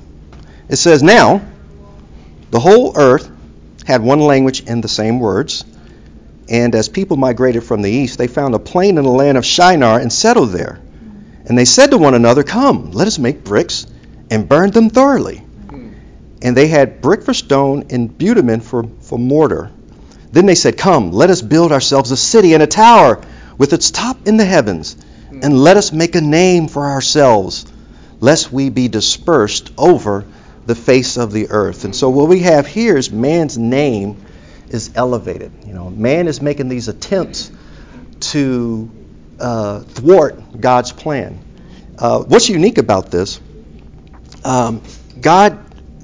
It says, "Now, the whole earth had one language and the same words. And as people migrated from the east, they found a plain in the land of Shinar and settled there. And they said to one another, 'Come, let us make bricks and burn them thoroughly.' And they had brick for stone and bitumen for, for mortar. Then they said, 'Come, let us build ourselves a city and a tower with its top in the heavens, and let us make a name for ourselves, lest we be dispersed over the face of the earth.'" And so what we have here is man's name is elevated. You know, man is making these attempts to uh, thwart God's plan. Uh, what's unique about this? Um, God,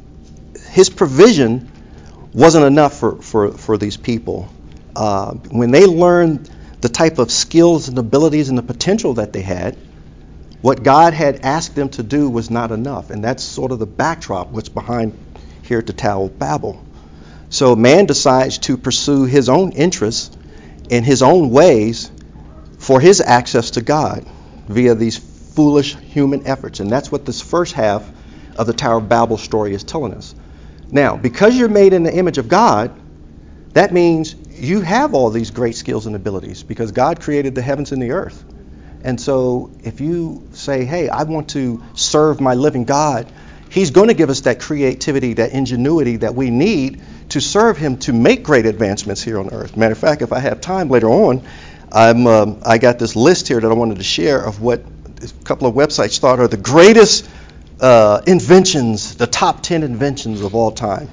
His provision wasn't enough for, for, for these people. Uh, when they learned the type of skills and abilities and the potential that they had, what God had asked them to do was not enough. And that's sort of the backdrop, what's behind here at the Tower of Babel. So man decides to pursue his own interests in his own ways for his access to God via these foolish human efforts. And that's what this first half of the Tower of Babel story is telling us. Now, because you're made in the image of God, that means you have all these great skills and abilities because God created the heavens and the earth. And so if you say, hey, I want to serve my living God, He's going to give us that creativity, that ingenuity that we need to serve Him to make great advancements here on earth. Matter of fact, if I have time later on, I'm, um, I got this list here that I wanted to share of what a couple of websites thought are the greatest uh, inventions, the top ten inventions of all time.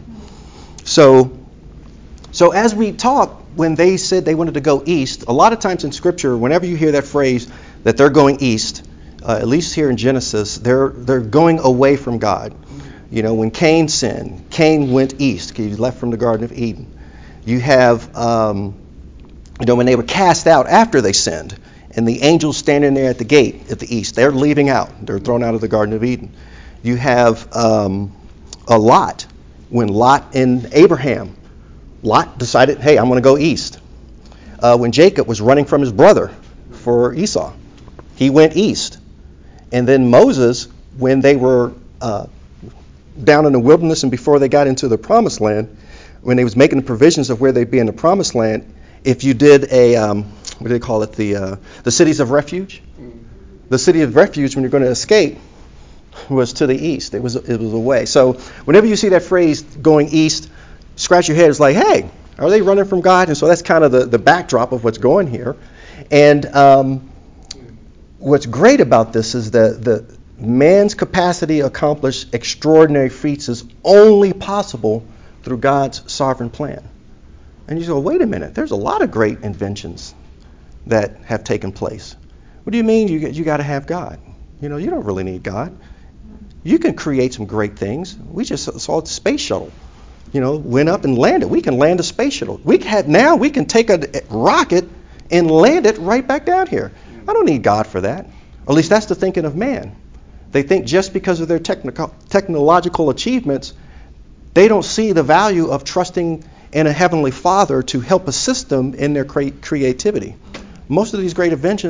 So, so as we talk, when they said they wanted to go east, a lot of times in Scripture, whenever you hear that phrase that they're going east, uh, at least here in Genesis, they're they're going away from God. You know, when Cain sinned, Cain went east. He left from the Garden of Eden. You have, um, you know, when they were cast out after they sinned, and the angels standing there at the gate at the east, they're leaving out. They're thrown out of the Garden of Eden. You have um, a Lot. When Lot and Abraham, Lot decided, hey, I'm going to go east. Uh, when Jacob was running from his brother for Esau, he went east. And then Moses, when they were uh, down in the wilderness and before they got into the promised land, when they was making the provisions of where they'd be in the promised land, if you did a, um, what do they call it, the uh, the cities of refuge? The city of refuge, when you're going to escape, was to the east. It was it was away. So whenever you see that phrase going east, scratch your head. It's like, hey, are they running from God? And so that's kind of the, the backdrop of what's going here. And um, what's great about this is that the man's capacity to accomplish extraordinary feats is only possible through God's sovereign plan. And you go, wait a minute, there's a lot of great inventions that have taken place. What do you mean you you got to have God? You know, you don't really need God. You can create some great things. We just saw the space shuttle. You know, went up and landed. We can land a space shuttle. We have now we can take a rocket and land it right back down here. I don't need God for that. At least that's the thinking of man. They think just because of their technical, technological achievements, they don't see the value of trusting in a heavenly Father to help assist them in their cre- creativity. Most of these great inventions,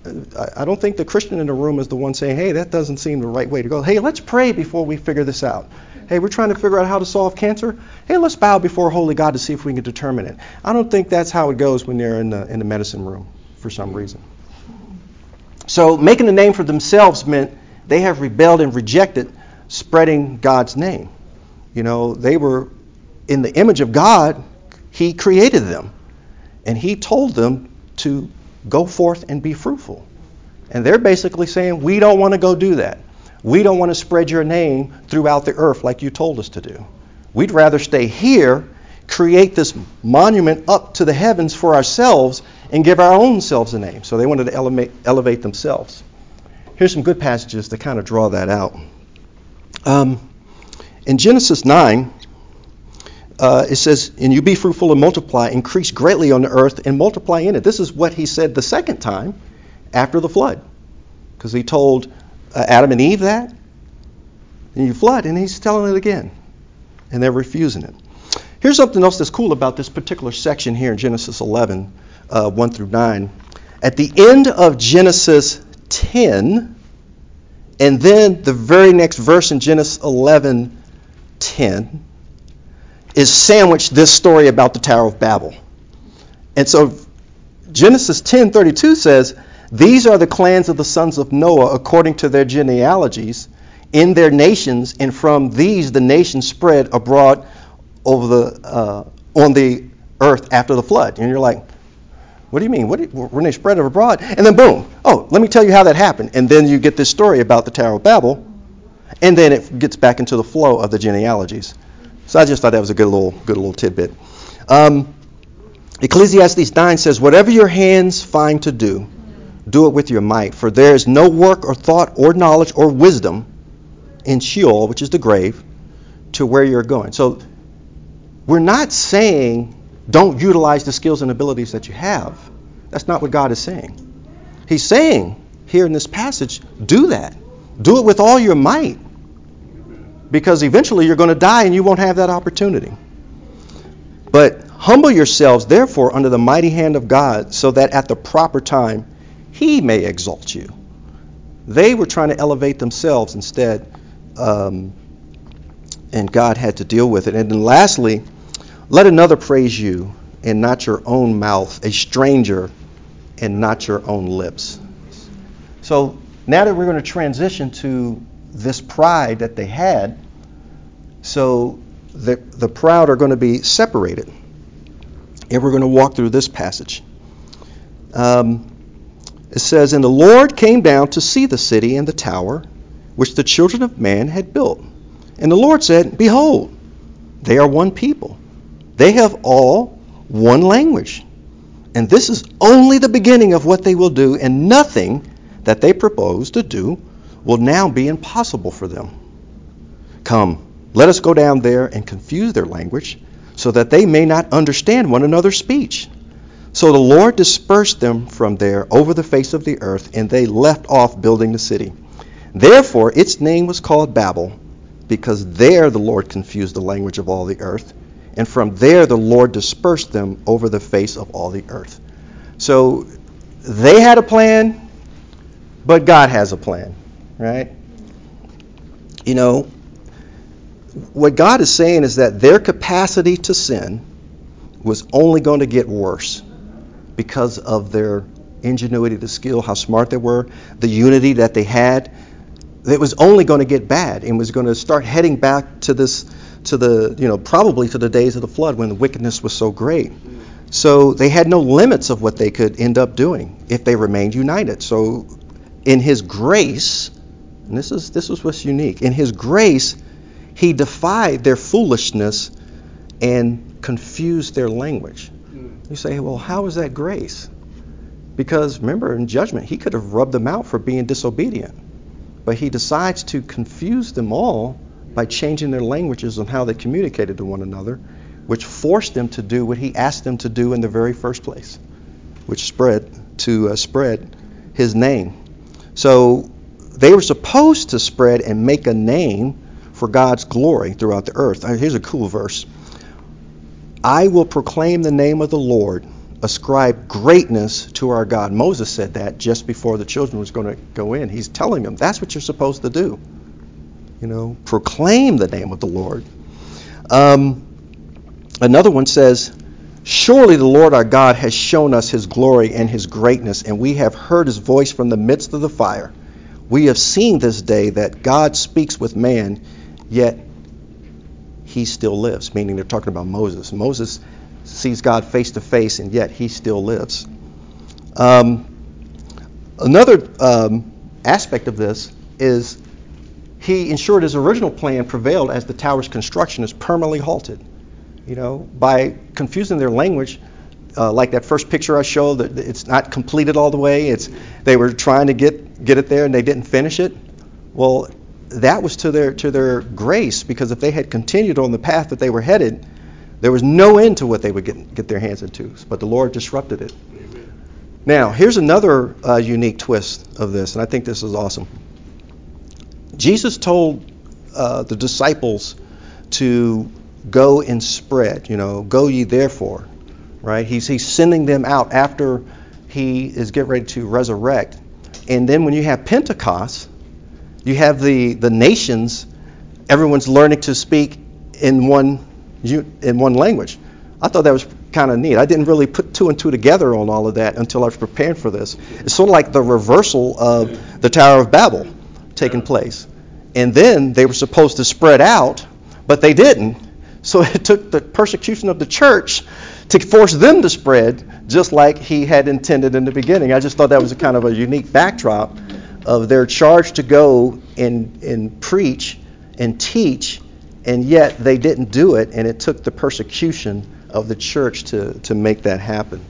I don't think the Christian in the room is the one saying, hey, that doesn't seem the right way to go. Hey, let's pray before we figure this out. Hey, we're trying to figure out how to solve cancer. Hey, let's bow before a holy God to see if we can determine it. I don't think that's how it goes when they're in the, in the medicine room for some reason. So making a name for themselves meant they have rebelled and rejected spreading God's name. You know, they were in the image of God. He created them. And he told them to go forth and be fruitful. And they're basically saying, we don't want to go do that. We don't want to spread your name throughout the earth like you told us to do. We'd rather stay here, create this monument up to the heavens for ourselves, and give our own selves a name. So they wanted to elevate, elevate themselves. Here's some good passages to kind of draw that out. Um, in Genesis nine, uh, it says, and you be fruitful and multiply, increase greatly on the earth and multiply in it. This is what he said the second time after the flood. Because he told uh, Adam and Eve that, and you flood, and he's telling it again. And they're refusing it. Here's something else that's cool about this particular section here in Genesis eleven, uh, one through nine. At the end of Genesis ten, and then the very next verse in Genesis eleven ten, is sandwiched this story about the Tower of Babel. And so Genesis ten thirty-two says, these are the clans of the sons of Noah according to their genealogies in their nations, and from these the nations spread abroad over the uh, on the earth after the flood. And you're like, what do you mean? What do you, when they spread abroad? And then boom, oh, let me tell you how that happened. And then you get this story about the Tower of Babel, and then it gets back into the flow of the genealogies. So I just thought that was a good little good little tidbit. Um, Ecclesiastes nine says, whatever your hands find to do, do it with your might. For there is no work or thought or knowledge or wisdom in Sheol, which is the grave, to where you're going. So we're not saying don't utilize the skills and abilities that you have. That's not what God is saying. He's saying here in this passage, do that. Do it with all your might. Because eventually you're going to die and you won't have that opportunity. But humble yourselves, therefore, under the mighty hand of God, so that at the proper time he may exalt you. They were trying to elevate themselves instead, um, and God had to deal with it. And then lastly, let another praise you, and not your own mouth, a stranger, and not your own lips. So now that we're going to transition to this pride that they had, so the, the proud are going to be separated. And we're going to walk through this passage. Um, it says, and the Lord came down to see the city and the tower, which the children of man had built. And the Lord said, behold, they are one people. They have all one language. And this is only the beginning of what they will do, and nothing that they propose to do will now be impossible for them. Come, let us go down there and confuse their language, so that they may not understand one another's speech. So the Lord dispersed them from there over the face of the earth, and they left off building the city. Therefore its name was called Babel, because there the Lord confused the language of all the earth, and from there the Lord dispersed them over the face of all the earth. So they had a plan, but God has a plan, right? You know, what God is saying is that their capacity to sin was only going to get worse because of their ingenuity, the skill, how smart they were, the unity that they had. It was only going to get bad and was going to start heading back to this, to the, you know, probably to the days of the flood when the wickedness was so great. So they had no limits of what they could end up doing if they remained united. So in his grace, and this is this is what's unique, in his grace, he defied their foolishness and confused their language. You say, well, how is that grace? Because remember, in judgment, he could have rubbed them out for being disobedient. But he decides to confuse them all by changing their languages on how they communicated to one another, which forced them to do what he asked them to do in the very first place, which spread to uh, spread his name. So they were supposed to spread and make a name for God's glory throughout the earth. Here's a cool verse. I will proclaim the name of the Lord. ascribe greatness to our God. Moses said that just before the children was going to go in. He's telling them that's what you're supposed to do. You know, proclaim the name of the Lord. Um, another one says, surely the Lord our God has shown us his glory and his greatness, and we have heard his voice from the midst of the fire. We have seen this day that God speaks with man, yet he still lives, meaning they're talking about Moses. Moses sees God face to face, and yet he still lives. Um, another um, aspect of this is he ensured his original plan prevailed as the tower's construction is permanently halted. You know, by confusing their language, uh, like that first picture I showed, that it's not completed all the way. It's they were trying to get get it there and they didn't finish it. Well, that was to their to their grace, because if they had continued on the path that they were headed, there was no end to what they would get get their hands into. But the Lord disrupted it. Amen. Now, here's another uh, unique twist of this, and I think this is awesome. Jesus told uh, the disciples to go and spread, you know, go ye therefore, right? He's he's sending them out after he is getting ready to resurrect. And then when you have Pentecost, you have the, the nations, everyone's learning to speak in one in one language. I thought that was kind of neat. I didn't really put two and two together on all of that until I was preparing for this. It's sort of like the reversal of the Tower of Babel taking place. And then they were supposed to spread out, but they didn't. So it took the persecution of the church to force them to spread, just like he had intended in the beginning. I just thought that was a kind of a unique backdrop of their charge to go and, and preach and teach, and yet they didn't do it, and it took the persecution of the church to, to make that happen,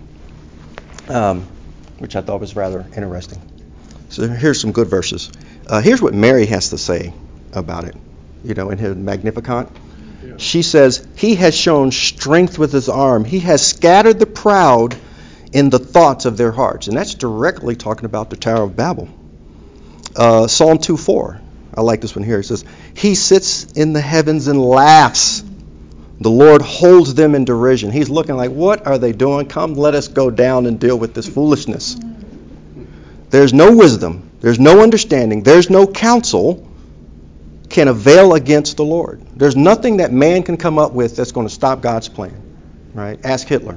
um, which I thought was rather interesting. So here's some good verses. Uh, here's what Mary has to say about it, you know, in her Magnificat. Yeah. She says, he has shown strength with his arm. He has scattered the proud in the thoughts of their hearts. And that's directly talking about the Tower of Babel. Uh, Psalm two four. I like this one here. It says, he sits in the heavens and laughs. The Lord holds them in derision. He's looking like, what are they doing? Come, let us go down and deal with this foolishness. There's no wisdom. There's no understanding. There's no counsel can avail against the Lord. There's nothing that man can come up with that's going to stop God's plan. Right? Ask Hitler.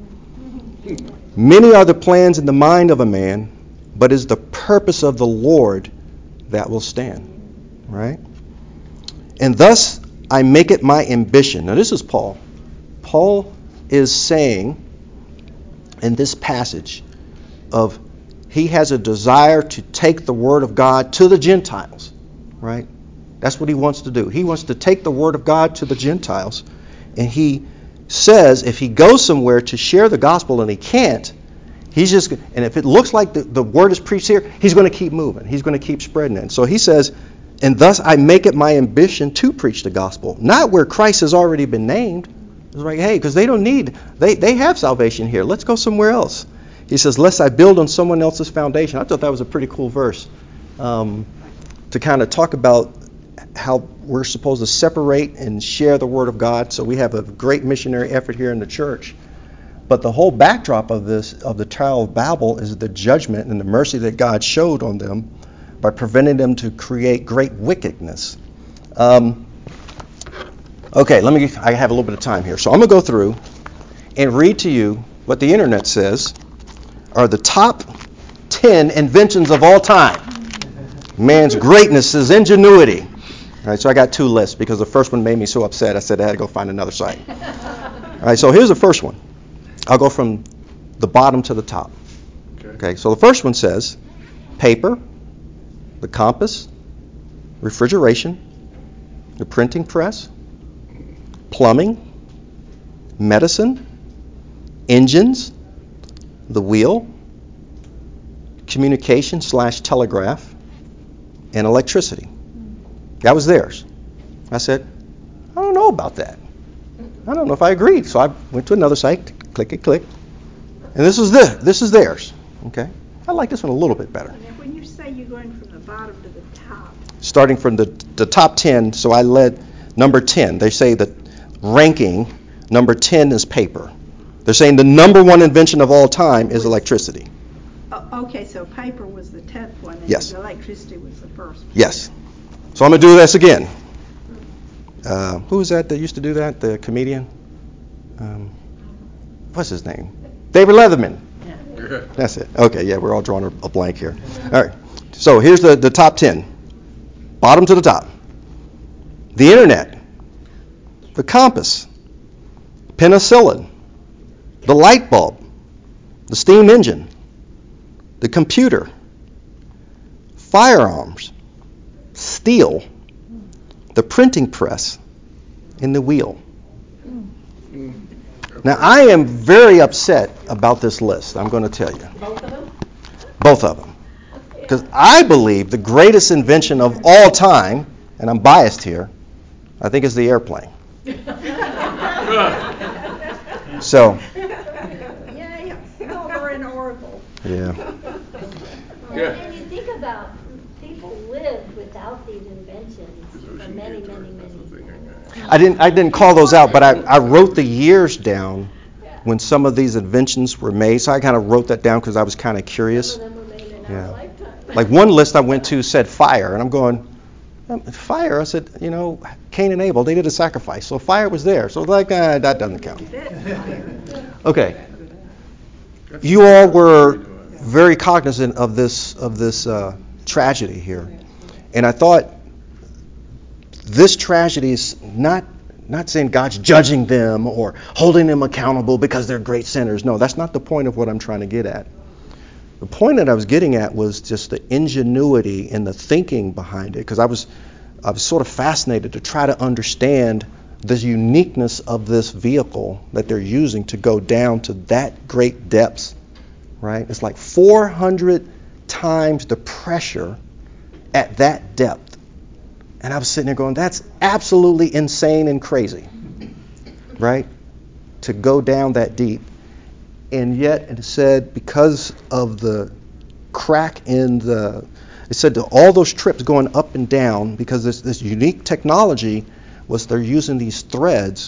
Many are the plans in the mind of a man, but is the purpose of the Lord that will stand. Right? And thus I make it my ambition. Now this is Paul. Paul is saying in this passage of he has a desire to take the word of God to the Gentiles. Right? That's what he wants to do. He wants to take the word of God to the Gentiles. And he says if he goes somewhere to share the gospel and he can't, he's just, and if it looks like the, the word is preached here, he's going to keep moving. He's going to keep spreading it. So he says, and thus I make it my ambition to preach the gospel. Not where Christ has already been named. It's like, hey, because they don't need, they, they have salvation here. Let's go somewhere else. He says, lest I build on someone else's foundation. I thought that was a pretty cool verse um, to kind of talk about how we're supposed to separate and share the word of God. So we have a great missionary effort here in the church. But the whole backdrop of this, of the Tower of Babel, is the judgment and the mercy that God showed on them by preventing them to create great wickedness. Um, okay, let me, I have a little bit of time here. So I'm going to go through and read to you what the internet says are the top ten inventions of all time. Man's greatness is ingenuity. All right, so I got two lists because the first one made me so upset I said I had to go find another site. All right, so here's the first one. I'll go from the bottom to the top. Okay, okay so the first one says paper, the compass, refrigeration, the printing press, plumbing, medicine, engines, the wheel, communication slash telegraph, and electricity. That was theirs. I said, I don't know about that. I don't know if I agreed. So I went to another site, click it, click. And this is the, this is theirs. Okay? I like this one a little bit better. Now, when you say you're going from the bottom to the top. Starting from the, the top ten, so I led number ten. They say that ranking, number ten is paper. They're saying the number one invention of all time is electricity. Oh, okay, so paper was the tenth one, and Yes. electricity was the first. Yes. So I'm going to do this again. Uh, who was that that used to do that? The comedian? Um, what's his name? David Letterman. Yeah. That's it. Okay, yeah, we're all drawing a, a blank here. All right. So here's the, the top ten. Bottom to the top. The internet. The compass. Penicillin. The light bulb. The steam engine. The computer. Firearms. Steel. The printing press. And the wheel. Now, I am very upset about this list, I'm going to tell you. Both of them? Both of them. Because I believe the greatest invention of all time, and I'm biased here, I think is the airplane. So, Yay, Homer and Oracle. yeah. Well, Yeah. and you think about, people lived without these inventions for many, many, many. I didn't I didn't call those out, but I, I wrote the years down when some of these inventions were made. So I kind of wrote that down because I was kind of curious. Some of them were made in Yeah. our lifetime. Like one list I went to said fire, and I'm going, um, fire? I said, you know, Cain and Abel, they did a sacrifice, so fire was there. So like, uh, that doesn't count. Okay. You all were very cognizant of this of this uh, tragedy here, and I thought this tragedy is not not saying God's judging them or holding them accountable because they're great sinners. No, that's not the point of what I'm trying to get at. The point that I was getting at was just the ingenuity and the thinking behind it, because I was I was sort of fascinated to try to understand the uniqueness of this vehicle that they're using to go down to that great depths, right? It's like four hundred times the pressure at that depth. And I was sitting there going, that's absolutely insane and crazy, right? To go down that deep. And yet it said because of the crack in the, it said that all those trips going up and down, because this, this unique technology was they're using these threads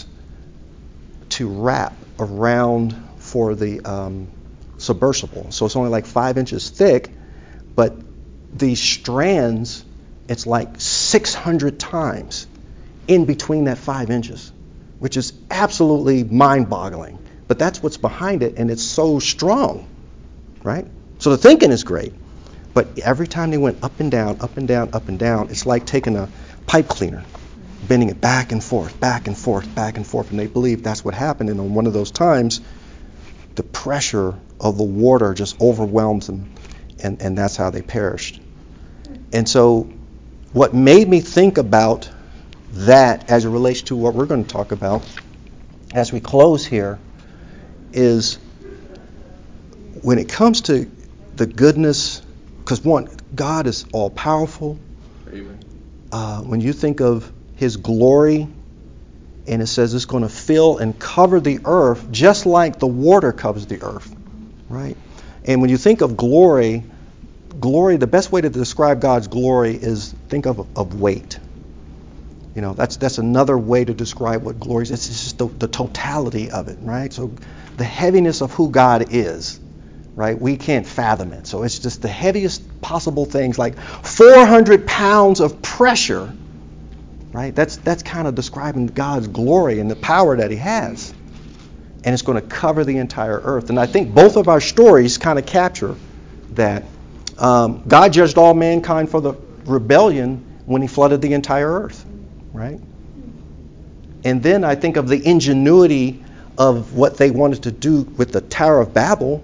to wrap around for the um, submersible. So it's only like five inches thick, but these strands, it's like six hundred times in between that five inches, which is absolutely mind-boggling. But that's what's behind it, and it's so strong, right? So the thinking is great, but every time they went up and down, up and down, up and down, it's like taking a pipe cleaner, bending it back and forth, back and forth, back and forth, and they believe that's what happened. And on one of those times, the pressure of the water just overwhelms them, and, and that's how they perished. And so what made me think about that as it relates to what we're going to talk about as we close here is when it comes to the goodness, because one, God is all powerful. Amen. Uh, when you think of his glory, and it says it's going to fill and cover the earth just like the water covers the earth, right? And when you think of glory, glory, the best way to describe God's glory is think of of weight. You know, that's that's another way to describe what glory is. It's just the, the totality of it, right? So the heaviness of who God is, right? We can't fathom it. So it's just the heaviest possible things, like four hundred pounds of pressure, right? That's that's kind of describing God's glory and the power that he has. And it's going to cover the entire earth. And I think both of our stories kind of capture that. Um, God judged all mankind for the rebellion when he flooded the entire earth, right? And then I think of the ingenuity of what they wanted to do with the Tower of Babel.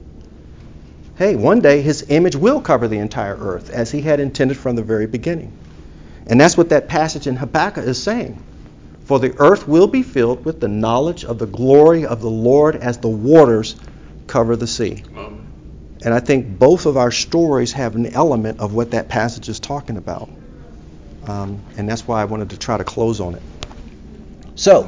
Hey, one day his image will cover the entire earth as he had intended from the very beginning. And that's what that passage in Habakkuk is saying. For the earth will be filled with the knowledge of the glory of the Lord as the waters cover the sea. Um, And I think both of our stories have an element of what that passage is talking about. Um, and that's why I wanted to try to close on it. So,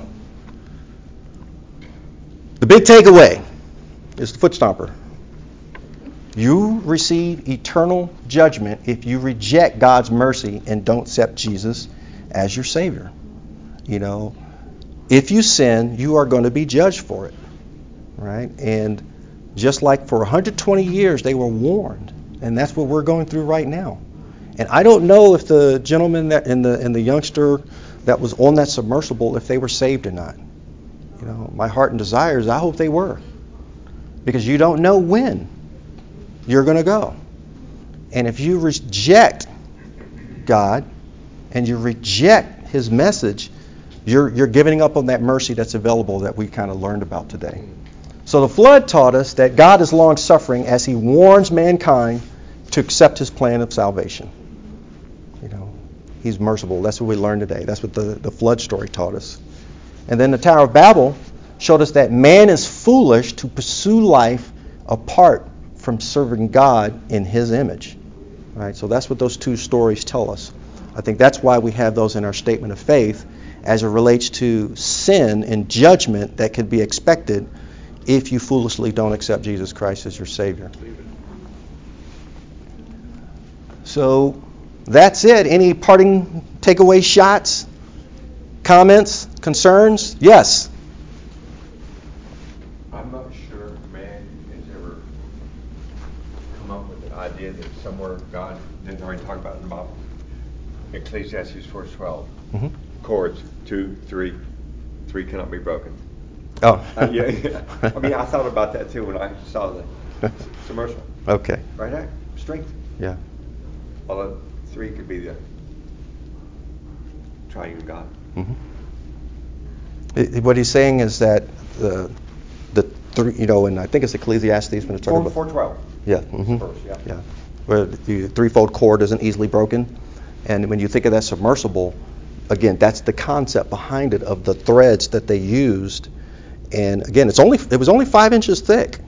the big takeaway is the foot stomper. You receive eternal judgment if you reject God's mercy and don't accept Jesus as your Savior. You know, if you sin, you are going to be judged for it. right? And just like for one hundred twenty years, they were warned. And that's what we're going through right now. And I don't know if the gentleman that and the and the youngster that was on that submersible, if they were saved or not. You know, my heart and desires, I hope they were. Because you don't know when you're going to go. And if you reject God and you reject his message, you're you're giving up on that mercy that's available that we kind of learned about today. So the flood taught us that God is long-suffering as he warns mankind to accept his plan of salvation. You know, he's merciful. That's what we learned today. That's what the, the flood story taught us. And then the Tower of Babel showed us that man is foolish to pursue life apart from serving God in his image. All right, so that's what those two stories tell us. I think that's why we have those in our statement of faith as it relates to sin and judgment that could be expected if you foolishly don't accept Jesus Christ as your Savior. So that's it. Any parting takeaway shots, comments, concerns? Yes. I'm not sure man has ever come up with the idea that somewhere God didn't already talk about in the Bible. Ecclesiastes four twelve. Mm-hmm. Chords, two, three, three cannot be broken. Oh. uh, yeah, yeah. I mean, I thought about that too when I saw the submersible. Okay. Right there, strength. Yeah. Although three could be the triune God. Mm-hmm. It, what he's saying is that the the three, you know, and I think it's Ecclesiastes when it's talking about four twelve. Yeah. Mm-hmm. Verse, yeah. Yeah. Where the threefold cord isn't easily broken, and when you think of that submersible, again, that's the concept behind it of the threads that they used. And again, it's only it was only five inches thick.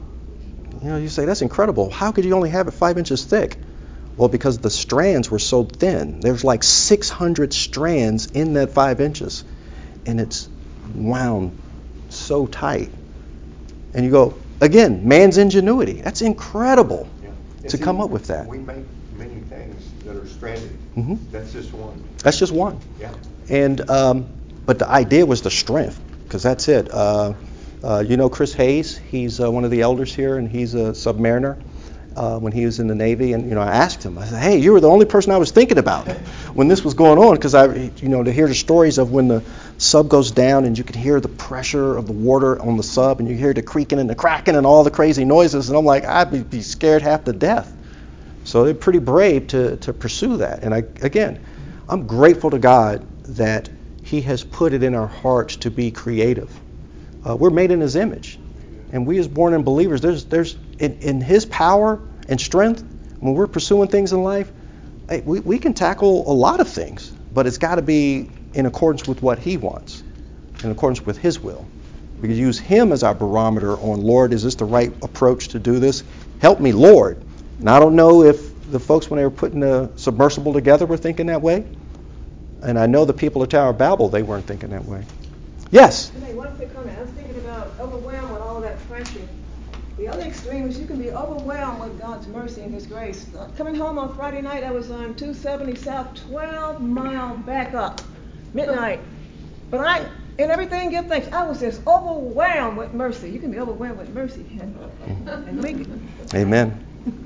You know, you say that's incredible. How could you only have it five inches thick? Well, because the strands were so thin. There's like six hundred strands in that five inches, and it's wound so tight. And you go again, man's ingenuity. That's incredible Yeah. to See, come up with that. We make many things that are stranded. Mm-hmm. That's just one. That's just one. Yeah. And um, but the idea was the strength, because that's it. Uh, uh, you know Chris Hayes, he's uh, one of the elders here, and he's a submariner uh, when he was in the Navy. And you know, I asked him, I said, "Hey, you were the only person I was thinking about when this was going on," because I, you know, to hear the stories of when the sub goes down and you can hear the pressure of the water on the sub, and you hear the creaking and the cracking and all the crazy noises, and I'm like, I'd be, be scared half to death. So they're pretty brave to to pursue that. And I again, I'm grateful to God that he has put it in our hearts to be creative. Uh, we're made in his image. And we as born-again believers, there's there's in, in his power and strength, when we're pursuing things in life, hey, we, we can tackle a lot of things, but it's got to be in accordance with what he wants, in accordance with his will. We can use him as our barometer on, Lord, is this the right approach to do this? Help me, Lord. And I don't know if the folks, when they were putting the submersible together, were thinking that way. And I know the people of Tower of Babel, they weren't thinking that way. Yes? Hey, one quick comment. I was thinking about overwhelmed with all that pressure. The other extreme is you can be overwhelmed with God's mercy and his grace. Uh, coming home on Friday night, I was on two seventy South, twelve mile back up, midnight. But I, in everything, give thanks. I was just overwhelmed with mercy. You can be overwhelmed with mercy and, and make it. Amen.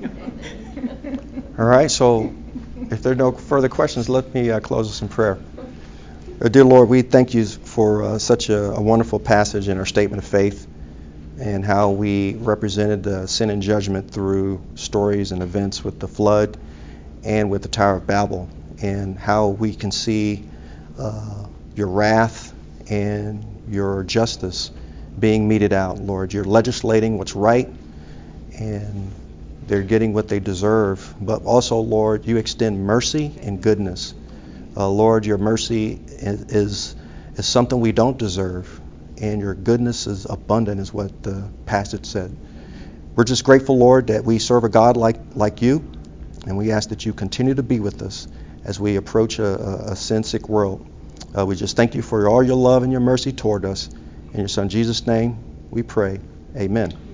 All right, so if there are no further questions, let me uh, close us in prayer. Uh, dear Lord, we thank you for uh, such a, a wonderful passage in our statement of faith, and how we represented uh, sin and judgment through stories and events with the flood and with the Tower of Babel, and how we can see uh, your wrath and your justice being meted out, Lord. You're legislating what's right, and they're getting what they deserve. But also, Lord, you extend mercy and goodness. Uh, Lord, your mercy is, is is something we don't deserve, and your goodness is abundant, is what the passage said. We're just grateful, Lord, that we serve a God like like you, and we ask that you continue to be with us as we approach a, a, a sin-sick world. Uh, we just thank you for all your love and your mercy toward us. In your Son Jesus' name, we pray. Amen.